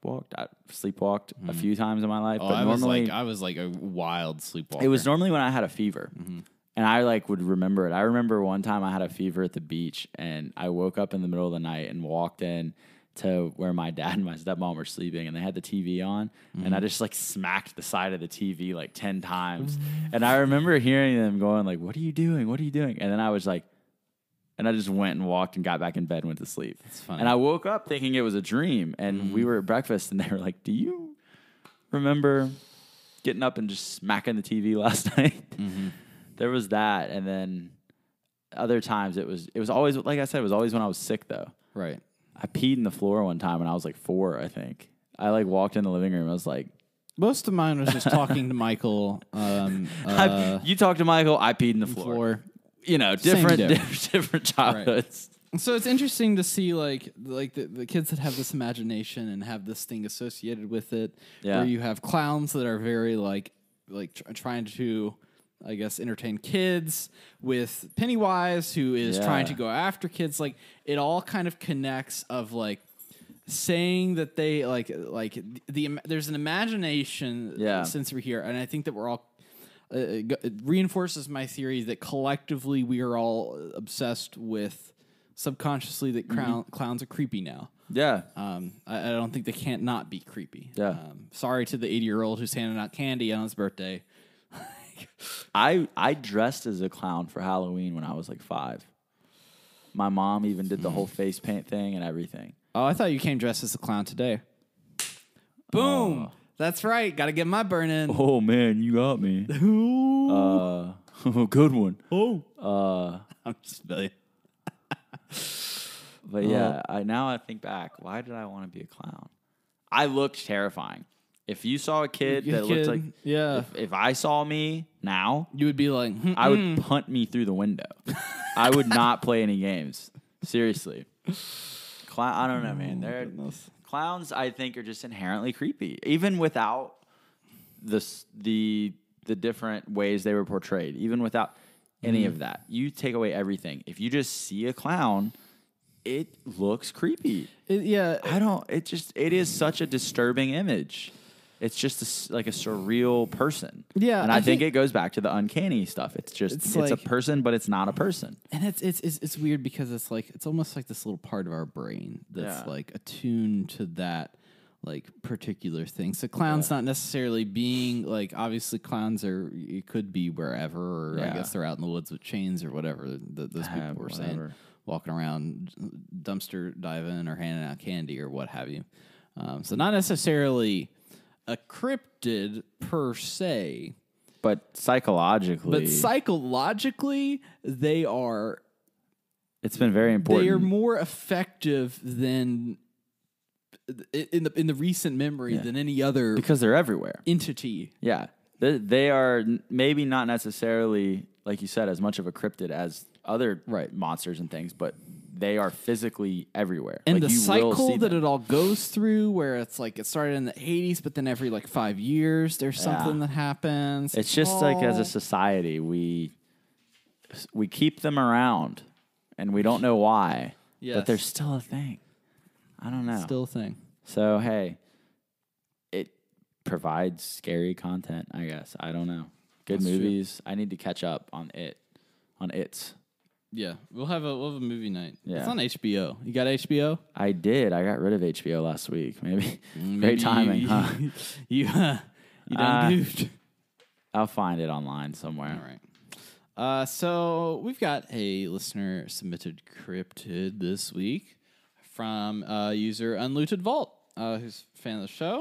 a few times in my life. Oh, but normally I was like a wild sleepwalker. it was normally when I had a fever. And I like would remember it. I remember one time I had a fever at the beach, and I woke up in the middle of the night and walked in to where my dad and my stepmom were sleeping, and they had the TV on, and I just like smacked the side of the TV like 10 times. And I remember hearing them going like, "What are you doing? What are you doing?" And then I was like, and I just went and walked and got back in bed and went to sleep. That's funny. And I woke up thinking it was a dream, and we were at breakfast, and they were like, "Do you remember getting up and just smacking the TV last night?" There was that, and then other times it was always, like I said, it was always when I was sick though. right. I peed in the floor one time when I was like 4, I think. I like walked in the living room. I was like, Most of mine was just talking to Michael. you talked to Michael. I peed in the floor. You know, different different childhoods. So it's interesting to see like the kids that have this imagination and have this thing associated with it. Yeah. Where you have clowns that are very trying to, I guess, entertain kids, with Pennywise who is trying to go after kids. Like it all kind of connects of like saying that they there's an imagination since we're here, and I think that we're all. It reinforces my theory that collectively we are all obsessed with subconsciously that clowns are creepy now. Yeah. I don't think they can't not be creepy. Yeah. Sorry to the 80-year-old who's handing out candy on his birthday. I dressed as a clown for Halloween when I was like 5. My mom even did the whole face paint thing and everything. Oh, I thought you came dressed as a clown today. Boom. That's right. Got to get my burn in. Oh man, you got me. Good one. I'm just Billy. But yeah, now I think back, why did I want to be a clown? I looked terrifying. If you saw a kid that looked like, yeah, if I saw me now, you would be like, I would punt me through the window. I would not play any games. Seriously. I don't know, man. Clowns, I think, are just inherently creepy, even without the different ways they were portrayed. Even without any of that, you take away everything. If you just see a clown, it looks creepy. It is such a disturbing image. It's just like a surreal person. Yeah, and I think it goes back to the uncanny stuff. It's like, a person, but it's not a person. And it's weird because it's almost like this little part of our brain that's like attuned to that like particular thing. So clowns not necessarily being like, obviously clowns it could be wherever, or I guess they're out in the woods with chains or whatever those people were saying, walking around dumpster diving or handing out candy or what have you. So not necessarily a cryptid per se, but psychologically, they are. It's been very important. They are more effective than in the recent memory than any other, because they're everywhere. Entity. Yeah, they are maybe not necessarily, like you said, as much of a cryptid as other monsters and things, but they are physically everywhere. And the cycle that it all goes through, where it's like it started in the 80s, but then every like 5 years there's something that happens. It's just like, as a society, we keep them around and we don't know why, but they're still a thing. I don't know. Still a thing. So, hey, it provides scary content, I guess. I don't know. Good movies. True. I need to catch up on It's. Yeah, we'll have a movie night. Yeah. It's on HBO. You got HBO? I did. I got rid of HBO last week. Maybe great timing, huh? You done goofed. I'll find it online somewhere. All right. So we've got a listener submitted cryptid this week from user Unlooted Vault, who's a fan of the show.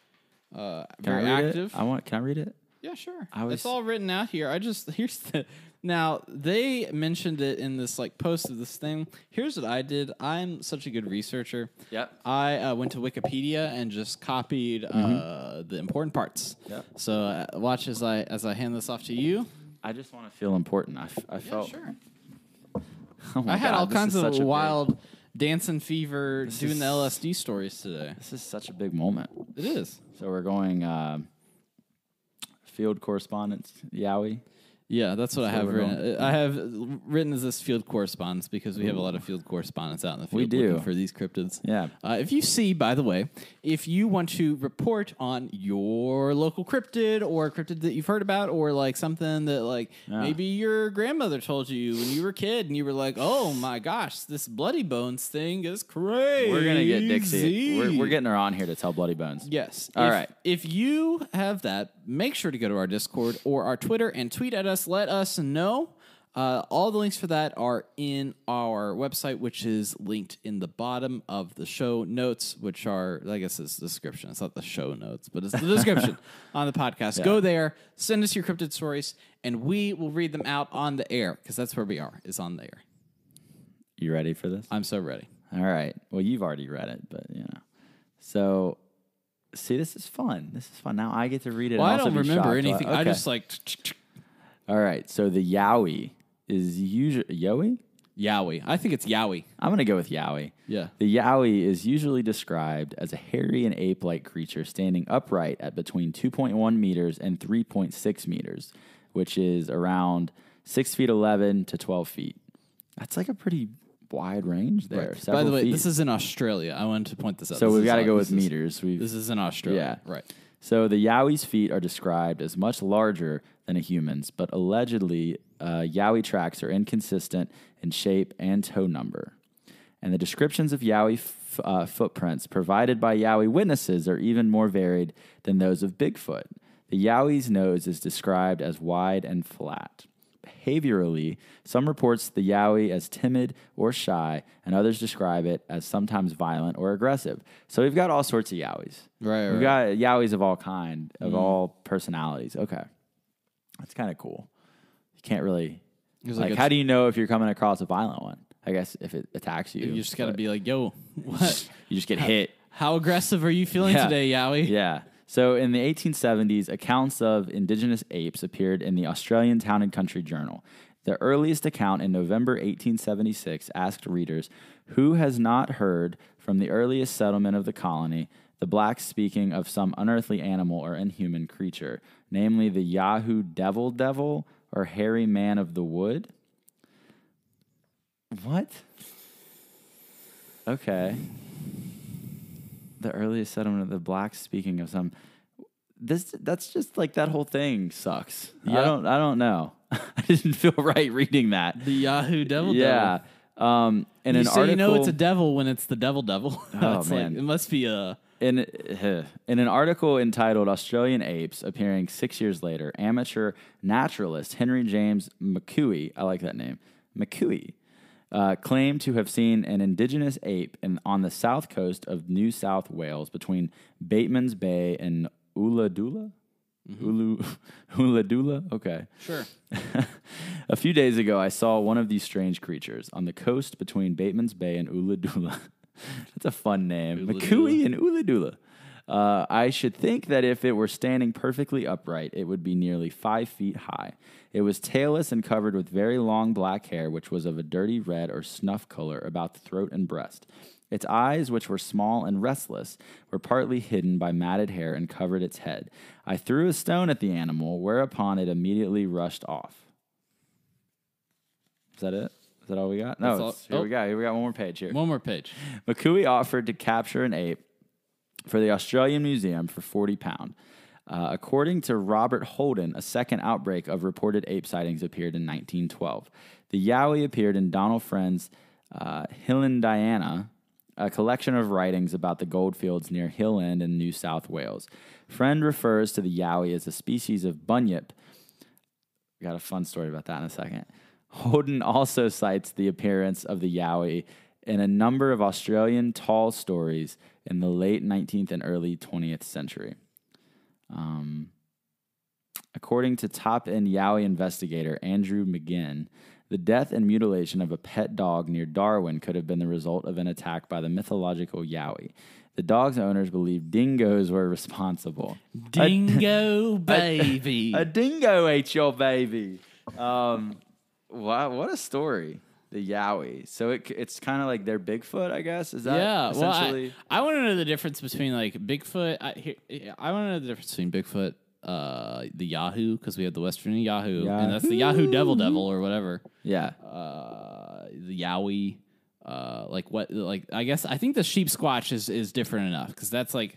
Very active. Can I read it? Yeah, sure. It's all written out here. Now, they mentioned it in this like post of this thing. Here's what I did. I'm such a good researcher. Yep. I went to Wikipedia and just copied the important parts. Yep. So watch as I hand this off to you. I just want to feel important. I felt. Sure. Oh I had all kinds of wild dancing fever doing the LSD stories today. This is such a big moment. It is. So we're going field correspondence, Yowie. Yeah, that's what I have written. I have written as this field correspondence because we have a lot of field correspondence out in the field looking for these cryptids. Yeah. If you see, by the way, if you want to report on your local cryptid or a cryptid that you've heard about, or like something that like maybe your grandmother told you when you were a kid and you were like, oh my gosh, this Bloody Bones thing is crazy. We're going to get Dixie. We're getting her on here to tell Bloody Bones. Yes. All right. If you have that, make sure to go to our Discord or our Twitter and tweet at us. Let us know. All the links for that are in our website, which is linked in the bottom of the show notes, which are, I guess it's the description. It's not the show notes, but it's the description on the podcast. Yeah. Go there, send us your cryptid stories, and we will read them out on the air, because that's where we are, is on the air. You ready for this? I'm so ready. All right. Well, you've already read it, but you know. So, see, this is fun. Now I get to read it. Well, and I don't remember anything. Okay. I just like... All right. So the Yowie is usually... Yowie? Yowie. I think it's Yowie. I'm going to go with Yowie. Yeah. The Yowie is usually described as a hairy and ape-like creature standing upright at between 2.1 meters and 3.6 meters, which is around 6 feet 11 to 12 feet. That's like a pretty wide range there. Right. By the way, this is in Australia. I wanted to point this out. So we've got to go with meters. This is in Australia. Yeah. Right. So the Yowie's feet are described as much larger than a human's, but allegedly Yowie tracks are inconsistent in shape and toe number. and the descriptions of Yowie footprints provided by Yowie witnesses are even more varied than those of Bigfoot. The Yowie's nose is described as wide and flat. Behaviorally, some reports the Yowie as timid or shy, and others describe it as sometimes violent or aggressive. So we've got all sorts of Yowies. Right, We've got Yowies of all kind, of all personalities. Okay. That's kind of cool. You can't really... There's Like, a- how do you know if you're coming across a violent one? I guess if it attacks you. You just got to but be like, yo, what? You just get hit. How aggressive are you feeling Yeah. today, Yowie? Yeah. So in the 1870s, accounts of indigenous apes appeared in the Australian Town and Country Journal. The earliest account in November 1876 asked readers, who has not heard from the earliest settlement of the colony the blacks speaking of some unearthly animal or inhuman creature, namely the Yahoo devil or hairy man of the wood? What? Okay. The earliest settlement of the blacks speaking of some that's just like that whole thing sucks. Yeah. I don't know. I didn't feel right reading that. The Yahoo devil. Yeah. In You an say article, you know it's a devil when it's the devil. Oh, It's man. Like, it must be a... in an article entitled Australian Apes, appearing 6 years later, amateur naturalist Henry James McCooey, I like that name, McCooey, claimed to have seen an indigenous ape on the south coast of New South Wales between Bateman's Bay and Ulladulla? Ulladulla? Okay. Sure. A few days ago, I saw one of these strange creatures on the coast between Bateman's Bay and Ulladulla. That's a fun name. Ulladulla. McCooey and Ulladulla. I should think that if it were standing perfectly upright, it would be nearly 5 feet high. It was tailless and covered with very long black hair, which was of a dirty red or snuff color about the throat and breast. Its eyes, which were small and restless, were partly hidden by matted hair and covered its head. I threw a stone at the animal, whereupon it immediately rushed off. Is that it? Is that all we got? No, That's all- here oh. we go. Here we got one more page here. One more page. McCooey offered to capture an ape for the Australian Museum for £40. According to Robert Holden, a second outbreak of reported ape sightings appeared in 1912. The Yowie appeared in Donald Friend's Hillandiana, a collection of writings about the goldfields near Hill End in New South Wales. Friend refers to the Yowie as a species of bunyip. Got a fun story about that in a second. Holden also cites the appearance of the Yowie in a number of Australian tall stories in the late 19th and early 20th century. According to top-end Yowie investigator Andrew McGinn, the death and mutilation of a pet dog near Darwin could have been the result of an attack by the mythological Yowie. The dog's owners believed dingoes were responsible. Dingo baby. A dingo ate your baby. Wow, what a story. The Yowie. So it's kind of like their Bigfoot, I guess. Is that Yeah, well, essentially? I want to know the difference between like Bigfoot. I want to know the difference between Bigfoot, the Yahoo, because we have the Western Yahoo, and that's the Yahoo devil or whatever. Yeah. The Yowie, like what? Like I guess I think the sheep squatch is different enough because that's like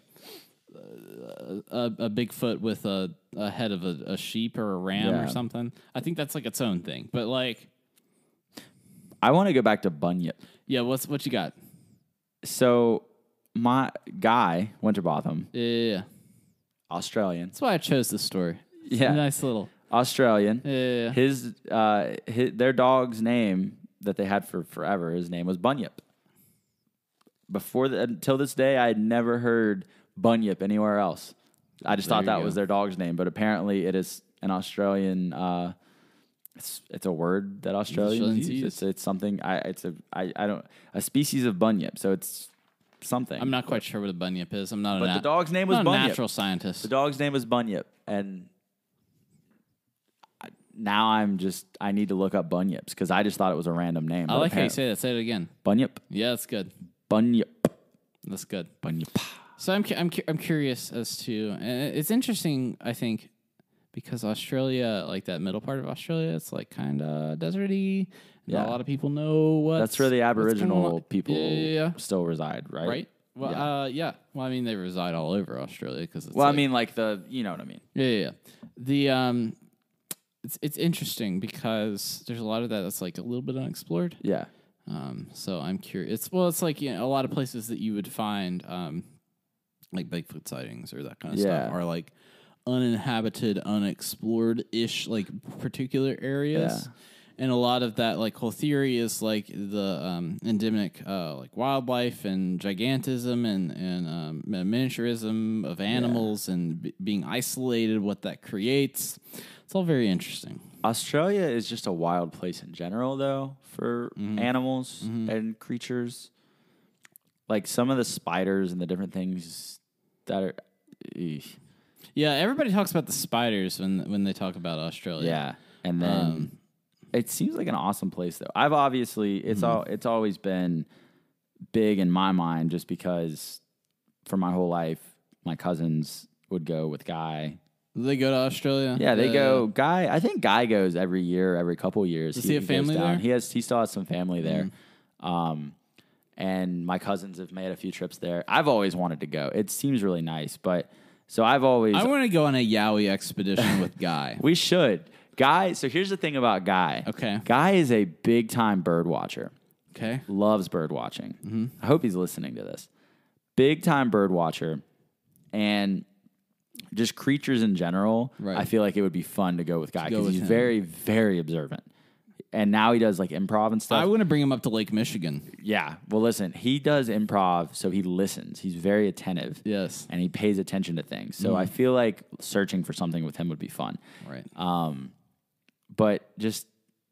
a Bigfoot with a head of a sheep or a ram or Yeah. something. I think that's like its own thing. But like, I want to go back to Bunyip. yeah, what you got? So my guy, Winterbotham, Yeah. Australian. That's why I chose this story. Yeah. Nice little. Australian. Yeah. His their dog's name that they had for forever, his name was Bunyip. Until this day, I had never heard Bunyip anywhere else. I just thought There you that go. was their dog's name, but apparently it is an Australian. It's a word that Australians Australians use. use. It's something. I don't a species of Bunyip. So it's something. I'm not quite sure what a bunyip is. I'm not But a the dog's name was not a Bunyip. natural scientist. The dog's name was Bunyip, and now I need to look up Bunyips because I just thought it was a random name. I but like how you apparent- say that. Say it again. Bunyip, Yeah, that's good. Bunyip, That's good. Bunyip. So I'm curious as to, and it's interesting. I think because Australia, like that middle part of Australia, it's like kind of deserty. Not Yeah. a lot of people know what. That's where the Aboriginal people Yeah. still reside, right? Right. Well, yeah. Well, I mean, they reside all over Australia because. Well, I mean, like you know what I mean. Yeah. The it's interesting because there's a lot of that that's like a little bit unexplored. Yeah. So I'm curious. It's like a lot of places that you would find like Bigfoot sightings or that kind of stuff are like uninhabited, unexplored-ish like particular areas. Yeah. And a lot of that like whole theory is like the endemic like wildlife and gigantism and miniaturism of animals and being isolated, what that creates. It's all very interesting. Australia is just a wild place in general, though, for animals and creatures. Like some of the spiders and the different things that are. Yeah, everybody talks about the spiders when they talk about Australia. Yeah, and then it seems like an awesome place, though. I've obviously it's always been big in my mind, just because for my whole life my cousins would go with Guy. They go to Australia? Yeah, they go. Guy, I think Guy goes every year, every couple years. Does he have family goes down. there? He still has some family there. And my cousins have made a few trips there. I've always wanted to go. It seems really nice, but so I've always. I want to go on a Yowie expedition with Guy. We should. Guy, so here's the thing about Guy. Okay. Guy is a big time bird watcher. Okay. Loves bird watching. I hope he's listening to this. Big time bird watcher. And just creatures in general, Right. I feel like it would be fun to go with Guy go because with he's him. very, very observant. And now he does like improv and stuff. I want to bring him up to Lake Michigan. Yeah. Well, listen, he does improv, so he listens. He's very attentive. Yes. And he pays attention to things. So I feel like searching for something with him would be fun. Right. But just,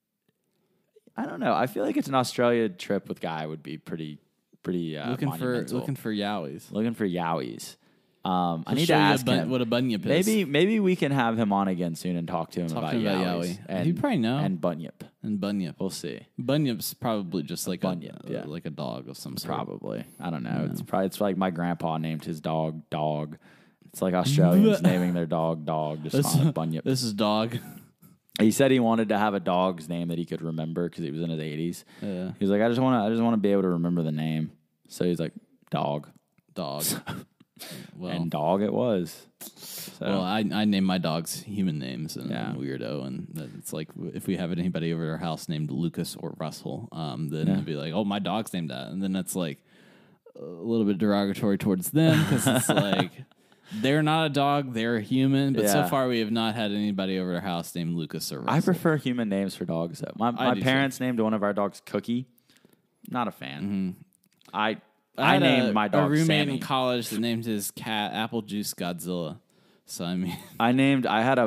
I don't know. I feel like it's an Australia trip with Guy would be pretty looking monumental. for Yowies. Looking for Yowies. I He'll need show to you ask him. what a bunyip is. Maybe we can have him on again soon and talk to him about Yowies. Yowie. He'd probably know. And bunyip. And bunyip. We'll see. Bunyip's probably just like bunyip, a, yeah. like a dog of some sort. Probably. I don't know. It's like my grandpa named his dog Dog. It's like Australians naming their dog Dog. Just call it Bunyip. This is Dog. He said he wanted to have a dog's name that he could remember because he was in his 80s. Yeah. He was like, I just want to be able to remember the name. So he's like, Dog. Well, And Dog it was. So, well, I name my dogs human names and Yeah. weirdo, and it's like if we have anybody over at our house named Lucas or Russell, then it'd be like, oh, my dog's named that, and then that's like a little bit derogatory towards them because it's like they're not a dog, they're a human. But so Yeah. far, we have not had anybody over at our house named Lucas or Russell. I prefer human names for dogs, though. My do parents named one of our dogs Cookie. Not a fan. I had named my dog a roommate Sammy. in college that named his cat Apple Juice Godzilla. So I mean, I had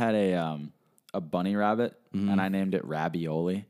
a bunny rabbit and I named it Ravioli.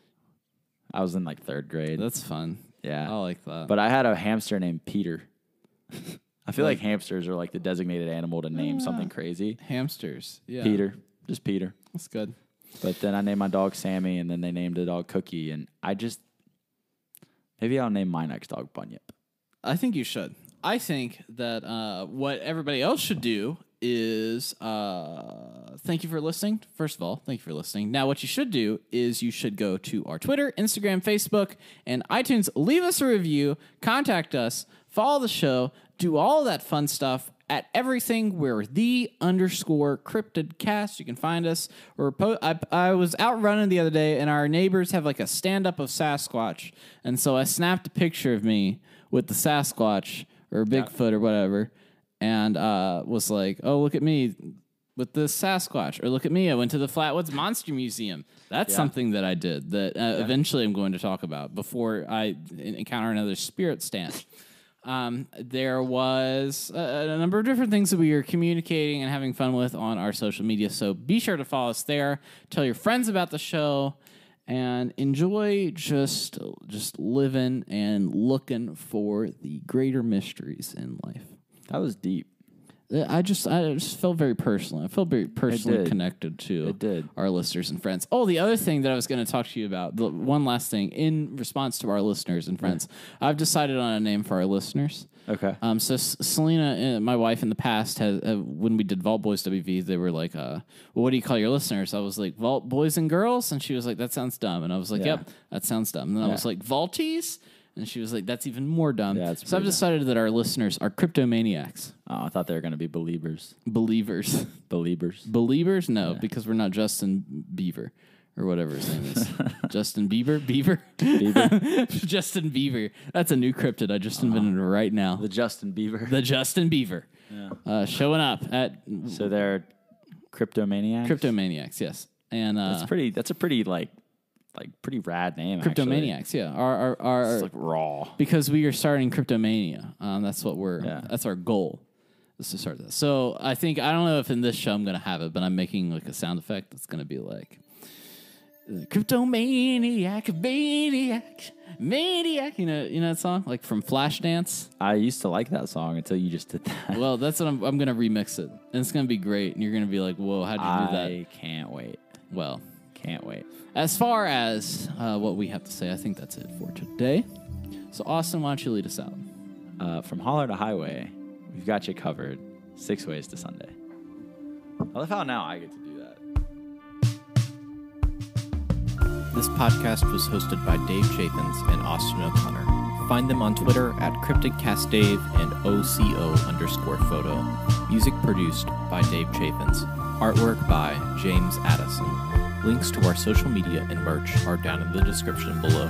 I was in like third grade. that's fun. Yeah. I like that. But I had a hamster named Peter. I feel like hamsters are like the designated animal to name something crazy. Hamsters, yeah, Peter. Just Peter. that's good. But then I named my dog Sammy, and then they named the dog Cookie, and maybe I'll name my next dog Bunyip. I think you should. I think that what everybody else should do is thank you for listening. First of all, thank you for listening. Now, what you should do is you should go to our Twitter, Instagram, Facebook, and iTunes. Leave us a review. Contact us. Follow the show. Do all that fun stuff. At everything, we're _cryptidcast. You can find us. I was out running the other day, and our neighbors have like a stand-up of Sasquatch. And so I snapped a picture of me with the Sasquatch or Bigfoot or whatever, and was like, oh, look at me with the Sasquatch. Or look at me, I went to the Flatwoods Monster Museum. That's something that I did that eventually I'm going to talk about before I encounter another spirit stand. There was a number of different things that we were communicating and having fun with on our social media. So be sure to follow us there. Tell your friends about the show and enjoy just living and looking for the greater mysteries in life. That was deep. I just felt very personal. I felt very personally did. connected to It did. our listeners and friends. Oh, the other thing that I was going to talk to you about, the one last thing in response to our listeners and friends, I've decided on a name for our listeners. Okay. So Selena, my wife, in the past, has when we did Vault Boys WV, they were like, well, what do you call your listeners? I was like, Vault Boys and Girls? And she was like, that sounds dumb. And I was like, Yeah. yep, that sounds dumb. And then I was like, Vaulties? And she was like, that's even more dumb. Yeah, it's so I've pretty decided that our listeners are cryptomaniacs. Oh, I thought they were going to be believers. Believers. Believers. Believers? No, because we're not Justin Bieber or whatever his name is. Justin Bieber? Justin Bieber. That's a new cryptid I just invented right now. The Justin Bieber. The Justin Bieber. Yeah. Showing up at So they're cryptomaniacs? Cryptomaniacs, yes. And That's a pretty pretty rad name, Cryptomaniacs, actually. yeah. Our It's like raw. because we are starting Cryptomania. That's what Yeah. that's our goal. Is to start this. So I don't know if in this show I'm gonna have it, but I'm making like a sound effect that's gonna be like Cryptomaniac, maniac. You know that song? Like from Flashdance? I used to like that song until you just did that. Well, that's what I'm gonna remix it. And it's gonna be great. And you're gonna be like, whoa, how'd you do that? I can't wait. Well, Can't wait. as far as what we have to say, I think that's it for today. So Austin, why don't you lead us out? From holler to highway, we've got you covered 6 ways to Sunday. I love how now I get to do that. This podcast was hosted by Dave Chathins and Austin O'Connor. Find them on Twitter at CryptidCastDave and OCO_photo. Music produced by Dave Chathins. Artwork by James Addison. Links to our social media and merch are down in the description below.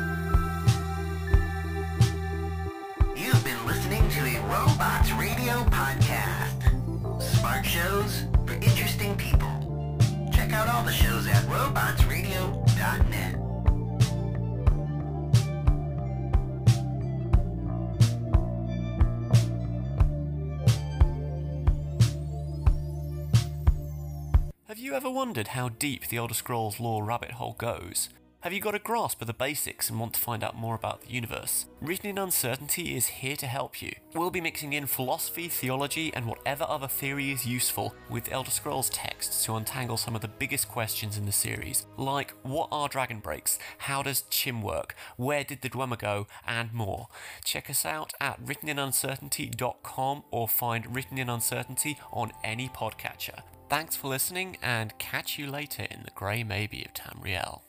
You've been listening to a Robots Radio podcast. Smart shows for interesting people. Check out all the shows at robotsradio.net. Have you ever wondered how deep the Elder Scrolls lore rabbit hole goes? Have you got a grasp of the basics and want to find out more about the universe? Written in Uncertainty is here to help you. We'll be mixing in philosophy, theology, and whatever other theory is useful with Elder Scrolls texts to untangle some of the biggest questions in the series, like what are dragon breaks, how does Chim work, where did the Dwemer go, and more. Check us out at writteninuncertainty.com or find Written in Uncertainty on any podcatcher. Thanks for listening, and catch you later in the grey maybe of Tamriel.